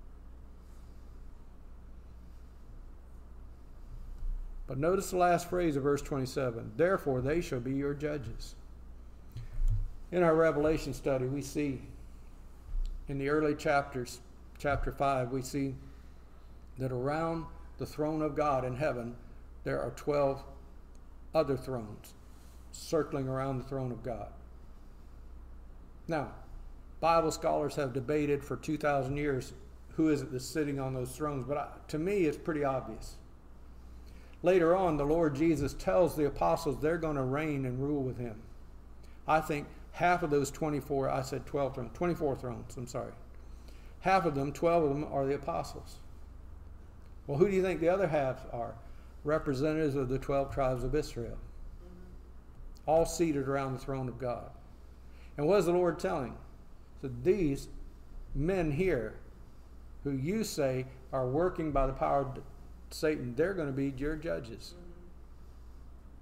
A: But notice the last phrase of verse 27. Therefore they shall be your judges. In our Revelation study, we see in the early chapters, chapter 5, we see that around the throne of God in heaven, there are 12 other thrones circling around the throne of God. Now, Bible scholars have debated for 2,000 years who is it that's sitting on those thrones, but to me it's pretty obvious. Later on, the Lord Jesus tells the apostles they're going to reign and rule with him. I think half of those 24 thrones, I'm sorry. Half of them, 12 of them, are the apostles. Well, who do you think the other half are? Representatives of the 12 tribes of Israel. All seated around the throne of God. And what is the Lord telling? So these men here, who you say are working by the power of Satan, they're going to be your judges.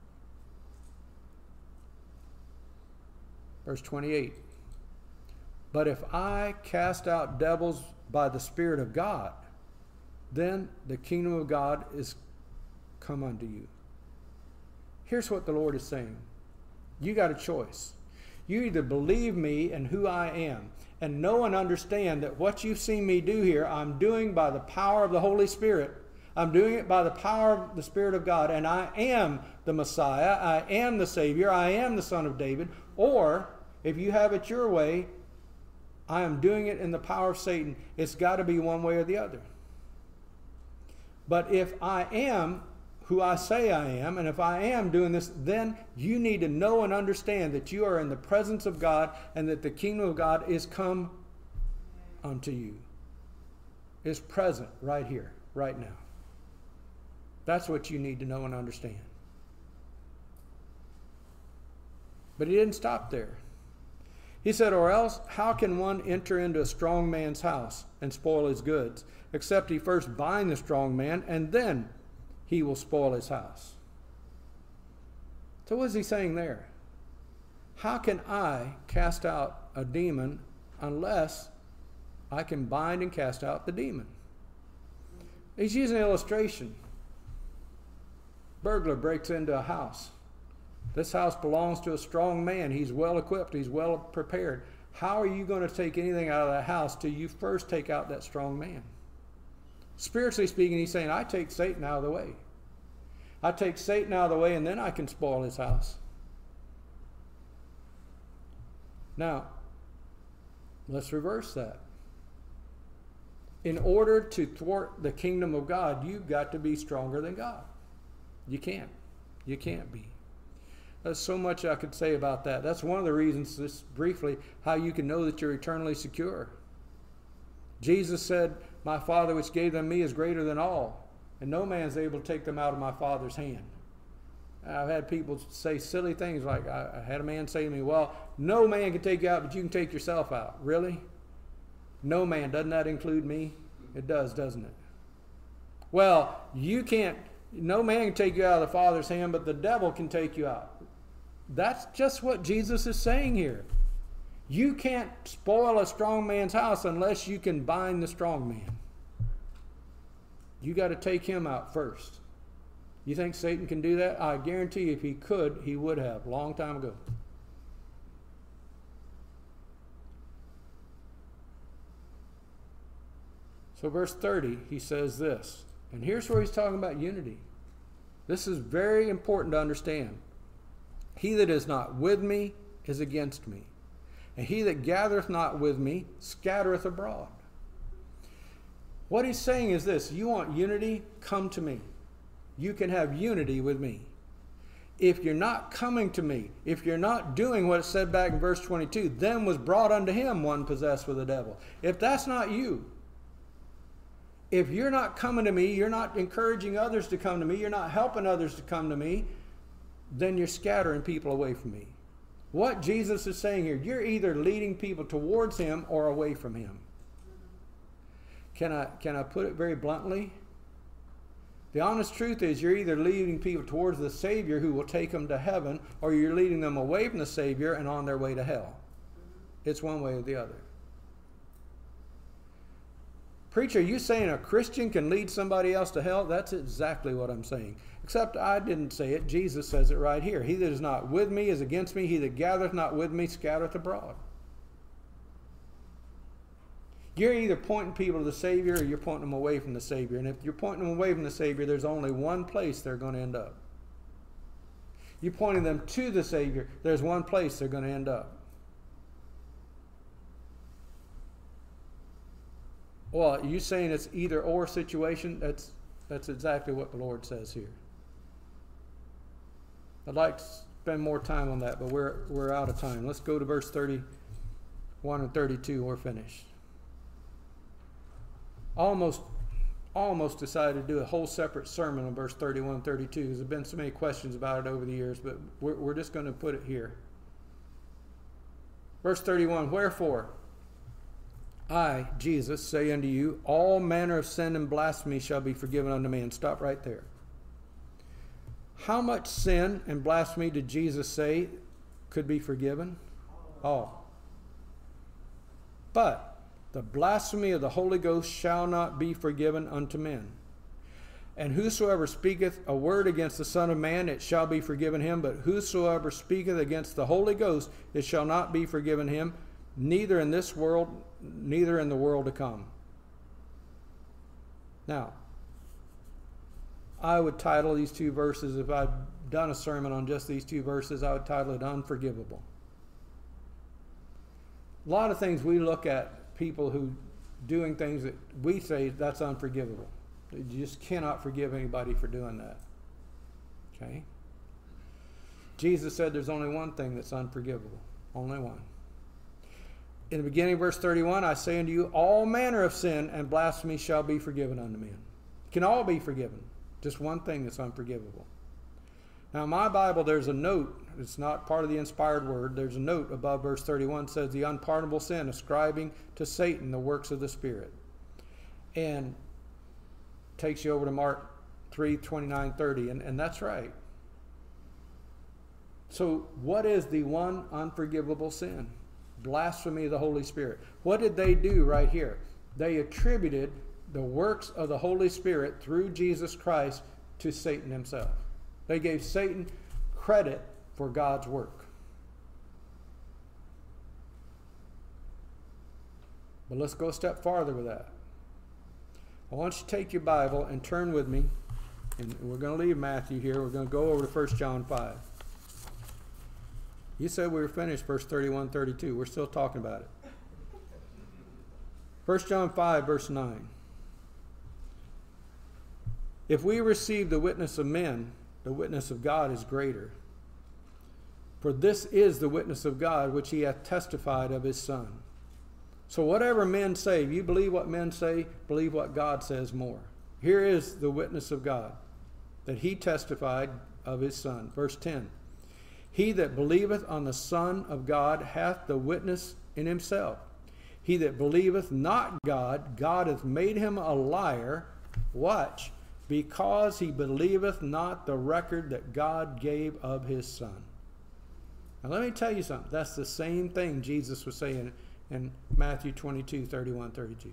A: Verse 28. But if I cast out devils by the Spirit of God, then the kingdom of God is come unto you. Here's what the Lord is saying. You got a choice. You either believe me and who I am, and know and understand that what you've seen me do here, I'm doing by the power of the Holy Spirit. I'm doing it by the power of the Spirit of God, and I am the Messiah. I am the Savior. I am the Son of David. Or, if you have it your way, I am doing it in the power of Satan. It's got to be one way or the other. But if I am who I say I am, and if I am doing this, then you need to know and understand that you are in the presence of God and that the kingdom of God is come unto you. It's present right here, right now. That's what you need to know and understand. But he didn't stop there. He said, or else, how can one enter into a strong man's house and spoil his goods, except he first bind the strong man, and then he will spoil his house? So what is he saying there? How can I cast out a demon unless I can bind and cast out the demon? He's using an illustration. Burglar breaks into a house. This house belongs to a strong man. He's well equipped. He's well prepared. How are you going to take anything out of that house till you first take out that strong man? Spiritually speaking, he's saying, I take Satan out of the way. I take Satan out of the way, and then I can spoil his house. Now, let's reverse that. In order to thwart the kingdom of God, you've got to be stronger than God. You can't. You can't be. There's so much I could say about that. That's one of the reasons, just briefly, how you can know that you're eternally secure. Jesus said, my Father which gave them me is greater than all, and no man is able to take them out of my Father's hand. I've had people say silly things like, I had a man say to me, well, no man can take you out, but you can take yourself out. Really? No man. Doesn't that include me? It does, doesn't it? Well, you can't. No man can take you out of the Father's hand, but the devil can take you out. That's just what Jesus is saying here. You can't spoil a strong man's house unless you can bind the strong man. You got to take him out first. You think Satan can do that? I guarantee you if he could, he would have, a long time ago. So verse 30, he says this. And here's where he's talking about unity. This is very important to understand. He that is not with me is against me. And he that gathereth not with me scattereth abroad. What he's saying is this. You want unity? Come to me. You can have unity with me. If you're not coming to me, if you're not doing what it said back in verse 22, then was brought unto him one possessed with the devil. If that's not you, if you're not coming to me, you're not encouraging others to come to me, you're not helping others to come to me, then you're scattering people away from me. What Jesus is saying here, you're either leading people towards him or away from him. Can I put it very bluntly? The honest truth is you're either leading people towards the Savior who will take them to heaven, or you're leading them away from the Savior and on their way to hell. It's one way or the other. Preacher, are you saying a Christian can lead somebody else to hell? That's exactly what I'm saying. Except I didn't say it. Jesus says it right here. He that is not with me is against me. He that gathereth not with me scattereth abroad. You're either pointing people to the Savior or you're pointing them away from the Savior. And if you're pointing them away from the Savior, there's only one place they're going to end up. You're pointing them to the Savior, there's one place they're going to end up. Well, are you saying it's either or situation? That's exactly what the Lord says here. I'd like to spend more time on that, but we're out of time. Let's go to verse 31 and 32. We're finished. Almost decided to do a whole separate sermon on verse 31 and 32. There's been so many questions about it over the years, but we're just going to put it here. Verse 31, wherefore I, Jesus, say unto you, all manner of sin and blasphemy shall be forgiven unto man. Stop right there. How much sin and blasphemy did Jesus say could be forgiven? All. But the blasphemy of the Holy Ghost shall not be forgiven unto men. And whosoever speaketh a word against the Son of Man, it shall be forgiven him. But whosoever speaketh against the Holy Ghost, it shall not be forgiven him, neither in this world, neither in the world to come. Now, I would title these two verses, if I'd done a sermon on just these two verses, I would title it Unforgivable. A lot of things we look at, people who doing things that we say that's unforgivable. You just cannot forgive anybody for doing that. Okay? Jesus said there's only one thing that's unforgivable. Only one. In the beginning of verse 31, I say unto you, all manner of sin and blasphemy shall be forgiven unto men. It can all be forgiven. Just one thing that's unforgivable. Now, in my Bible, there's a note. It's not part of the inspired word. There's a note above verse 31 says, the unpardonable sin, ascribing to Satan the works of the Spirit. And takes you over to Mark 3, 29, 30. And that's right. So what is the one unforgivable sin? Blasphemy of the Holy Spirit. What did they do right here? They attributed the works of the Holy Spirit through Jesus Christ to Satan himself. They gave Satan credit for God's work. But let's go a step farther with that. I want you to take your Bible and turn with me, and we're going to leave Matthew here. We're going to go over to 1 John 5. You said we were finished, verse 31, 32. We're still talking about it. 1 John 5, verse 9. If we receive the witness of men, the witness of God is greater. For this is the witness of God, which he hath testified of his Son. So whatever men say, if you believe what men say, believe what God says more. Here is the witness of God, that he testified of his Son. Verse 10. He that believeth on the Son of God hath the witness in himself. He that believeth not God, God hath made him a liar. Watch. Because he believeth not the record that God gave of his Son. Now let me tell you something. That's the same thing Jesus was saying in Matthew 22, 31, 32.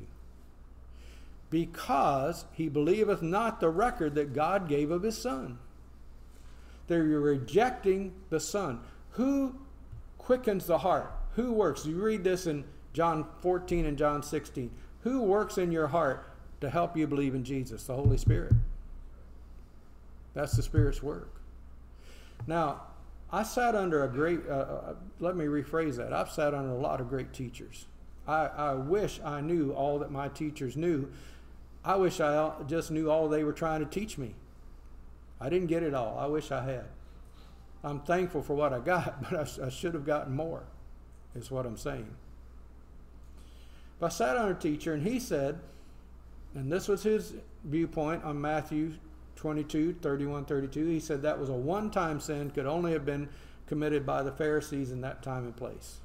A: Because he believeth not the record that God gave of his Son. They're rejecting the Son. Who quickens the heart? Who works? You read this in John 14 and John 16. Who works in your heart to help you believe in Jesus? The Holy Spirit. That's the Spirit's work. Now, I sat under a great, let me rephrase that. I've sat under a lot of great teachers. I wish I knew all that my teachers knew. I wish I just knew all they were trying to teach me. I didn't get it all. I wish I had. I'm thankful for what I got, but I should have gotten more, is what I'm saying. But I sat under a teacher, and he said, and this was his viewpoint on Matthew 22, 31, 32. He said that was a one-time sin, could only have been committed by the Pharisees in that time and place.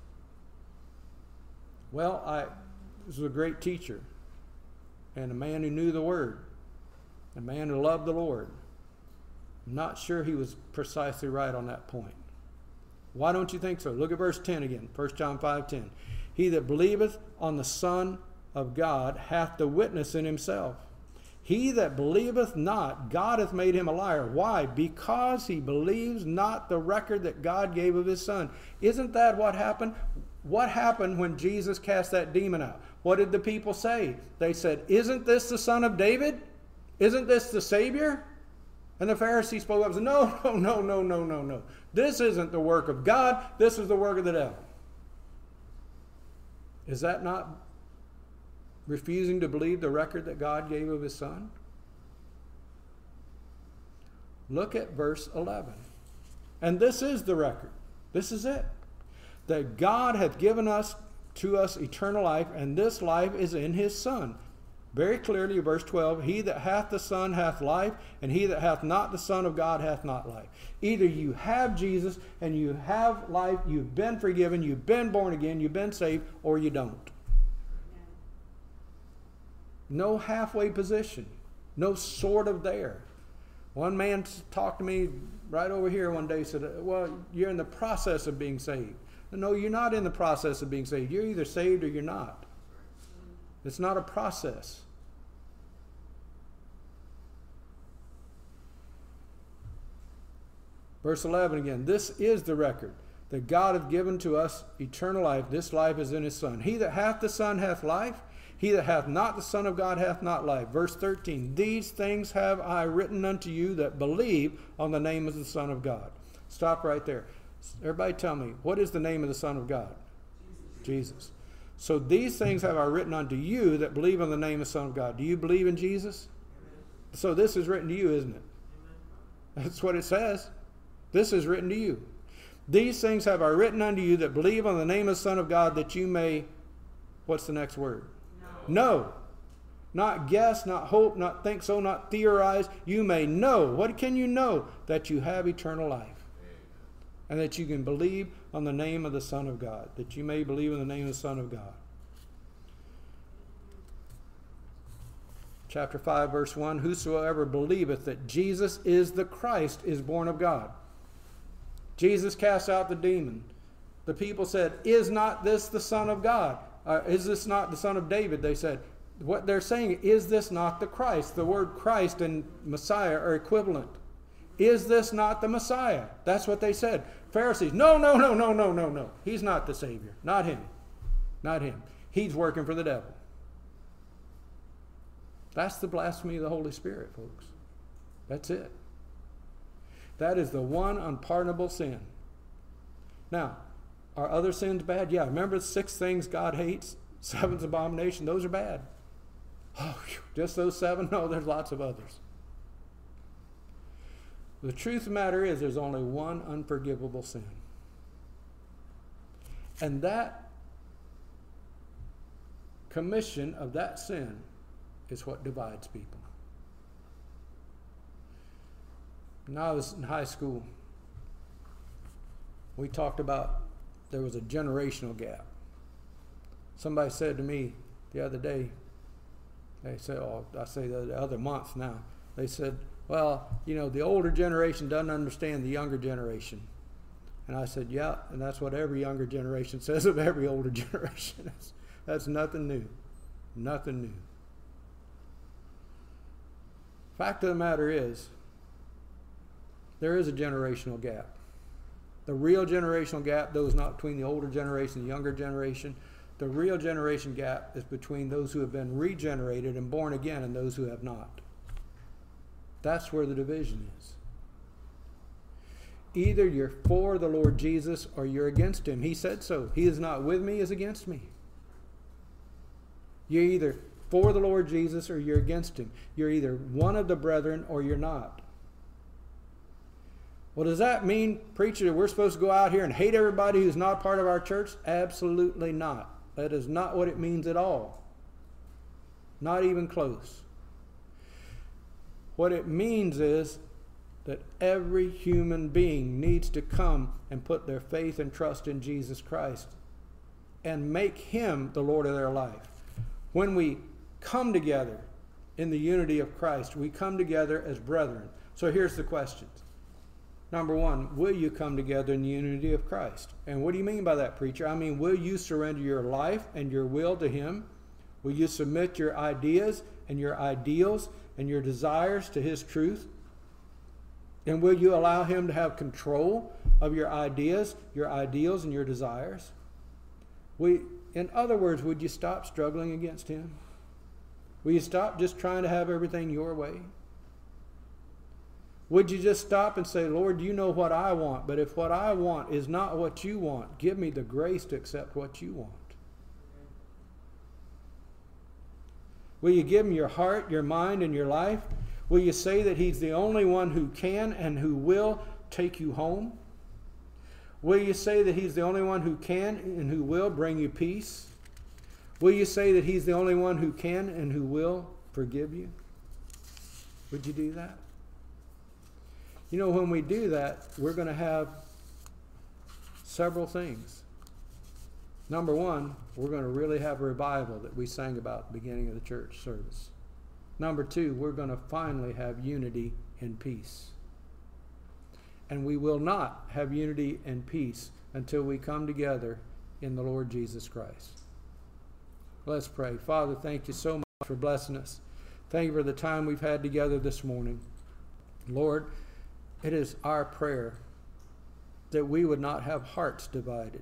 A: Well, this was a great teacher, and a man who knew the Word, a man who loved the Lord. I'm not sure he was precisely right on that point. Why don't you think so? Look at verse 10 again, 1 John 5:10. He that believeth on the Son of God hath the witness in himself. He that believeth not, God hath made him a liar. Why? Because he believes not the record that God gave of his Son. Isn't that what happened? What happened when Jesus cast that demon out? What did the people say? They said, isn't this the Son of David? Isn't this the Savior? And the Pharisees spoke up and said, no. This isn't the work of God. This is the work of the devil. Is that not refusing to believe the record that God gave of his Son? Look at verse 11. And this is the record. This is it. That God hath given to us eternal life, and this life is in his Son. Very clearly, verse 12, he that hath the Son hath life, and he that hath not the Son of God hath not life. Either you have Jesus and you have life, you've been forgiven, you've been born again, you've been saved, or you don't. No halfway position. No sort of there. One man talked to me right over here one day, said, well, you're in the process of being saved. No, you're not in the process of being saved. You're either saved or you're not. It's not a process. Verse 11 again, this is the record, that God hath given to us eternal life. This life is in his Son. He that hath the Son hath life. He that hath not the Son of God hath not life. Verse 13, these things have I written unto you that believe on the name of the Son of God. Stop right there. Everybody tell me, what is the name of the Son of God? Jesus. So these things have I written unto you that believe on the name of the Son of God. Do you believe in Jesus? So this is written to you, isn't it? That's what it says. This is written to you. These things have I written unto you that believe on the name of the Son of God, that you may, what's the next word? Know. Not guess, not hope, not think so, not theorize. You may know. What can you know? That you have eternal life. And that you can believe on the name of the Son of God. That you may believe in the name of the Son of God. Chapter 5, verse 1, whosoever believeth that Jesus is the Christ is born of God. Jesus cast out the demon. The people said, is not this the Son of God? Is this not the Son of David? They said, what they're saying, is this not the Christ? The word Christ and Messiah are equivalent. Is this not the Messiah? That's what they said. Pharisees, no. He's not the Savior. Not him. Not him. He's working for the devil. That's the blasphemy of the Holy Spirit, folks. That's it. That is the one unpardonable sin. Now, are other sins bad? Yeah. Remember 6 things God hates? 7's abomination. Those are bad. Oh, just those 7? No, there's lots of others. The truth of the matter is there's only one unforgivable sin. And that commission of that sin is what divides people. When I was in high school, we talked about there was a generational gap. Somebody said to me the other day, they said, I say the other month now, they said, well, the older generation doesn't understand the younger generation. And I said, yeah, and that's what every younger generation says of every older generation. That's nothing new. Nothing new. Fact of the matter is, there is a generational gap. The real generational gap, though, is not between the older generation and the younger generation. The real generation gap is between those who have been regenerated and born again and those who have not. That's where the division is. Either you're for the Lord Jesus or you're against him. He said so. He is not with me, he is against me. You're either for the Lord Jesus or you're against him. You're either one of the brethren or you're not. Well, does that mean, preacher, that we're supposed to go out here and hate everybody who's not part of our church? Absolutely not. That is not what it means at all. Not even close. What it means is that every human being needs to come and put their faith and trust in Jesus Christ and make him the Lord of their life. When we come together in the unity of Christ, we come together as brethren. So here's the questions. Number 1, will you come together in the unity of Christ? And what do you mean by that, preacher? I mean, will you surrender your life and your will to him? Will you submit your ideas and your ideals and your desires to his truth? And will you allow him to have control of your ideas, your ideals, and your desires? In other words, would you stop struggling against him? Will you stop just trying to have everything your way? Would you just stop and say, Lord, you know what I want, but if what I want is not what you want, give me the grace to accept what you want. Will you give him your heart, your mind, and your life? Will you say that he's the only one who can and who will take you home? Will you say that he's the only one who can and who will bring you peace? Will you say that he's the only one who can and who will forgive you? Would you do that? When we do that, we're going to have several things. Number 1, we're going to really have a revival that we sang about at the beginning of the church service. Number 2, we're going to finally have unity and peace. And we will not have unity and peace until we come together in the Lord Jesus Christ. Let's pray. Father, thank you so much for blessing us. Thank you for the time we've had together this morning. Lord, it is our prayer that we would not have hearts divided,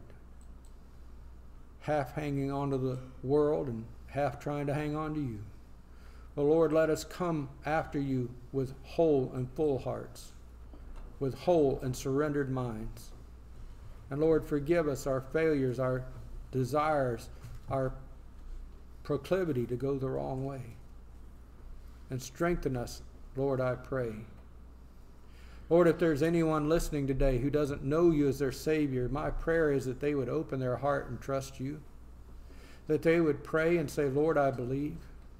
A: half hanging on to the world and half trying to hang on to you. But Lord, let us come after you with whole and full hearts, with whole and surrendered minds. And Lord, forgive us our failures, our desires, our proclivity to go the wrong way. And strengthen us, Lord, I pray. Lord, if there's anyone listening today who doesn't know you as their Savior, my prayer is that they would open their heart and trust you. That they would pray and say, Lord, I believe.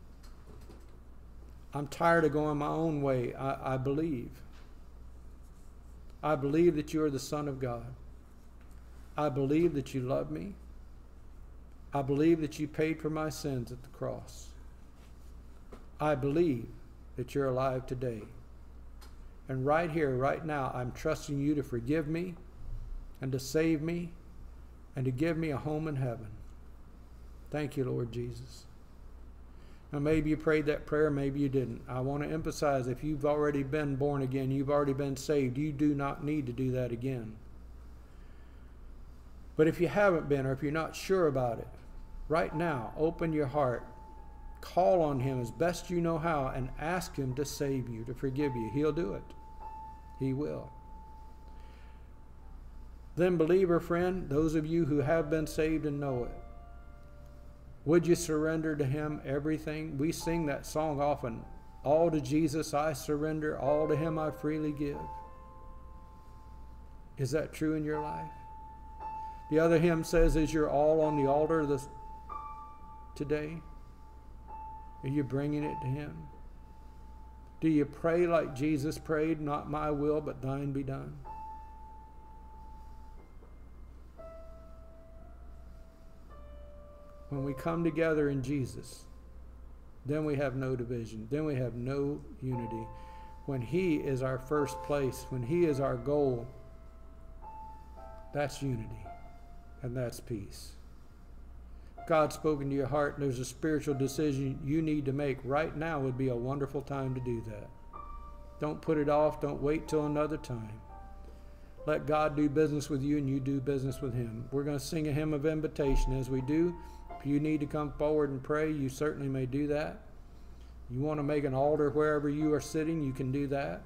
A: I'm tired of going my own way. I believe. I believe that you are the Son of God. I believe that you love me. I believe that you paid for my sins at the cross. I believe that you're alive today. And right here, right now, I'm trusting you to forgive me and to save me and to give me a home in heaven. Thank you, Lord Jesus. Now, maybe you prayed that prayer, maybe you didn't. I want to emphasize, if you've already been born again, you've already been saved, you do not need to do that again. But if you haven't been, or if you're not sure about it, right now, open your heart. Call on him as best you know how and ask him to save you, to forgive you. He'll do it. He will. Then, believer friend, those of you who have been saved and know it, would you surrender to him everything? We sing that song often. All to Jesus I surrender, all to him I freely give. Is that true in your life? The other hymn says, is your all on the altar today? Are you bringing it to him? Do you pray like Jesus prayed, not my will, but thine be done? When we come together in Jesus, then we have no division. Then we have no unity. When he is our first place, when he is our goal, that's unity and that's peace. God's spoken to your heart and there's a spiritual decision you need to make right now, would be a wonderful time to do that. Don't put it off. Don't wait till another time. Let God do business with you and you do business with him. We're going to sing a hymn of invitation. As we do, if you need to come forward and pray, you certainly may do that. You want to make an altar wherever you are sitting, you can do that.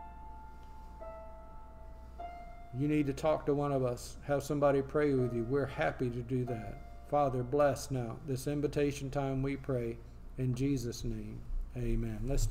A: You need to talk to one of us, have somebody pray with you. We're happy to do that. Father, bless now this invitation time, we pray. In Jesus' name, amen. Let's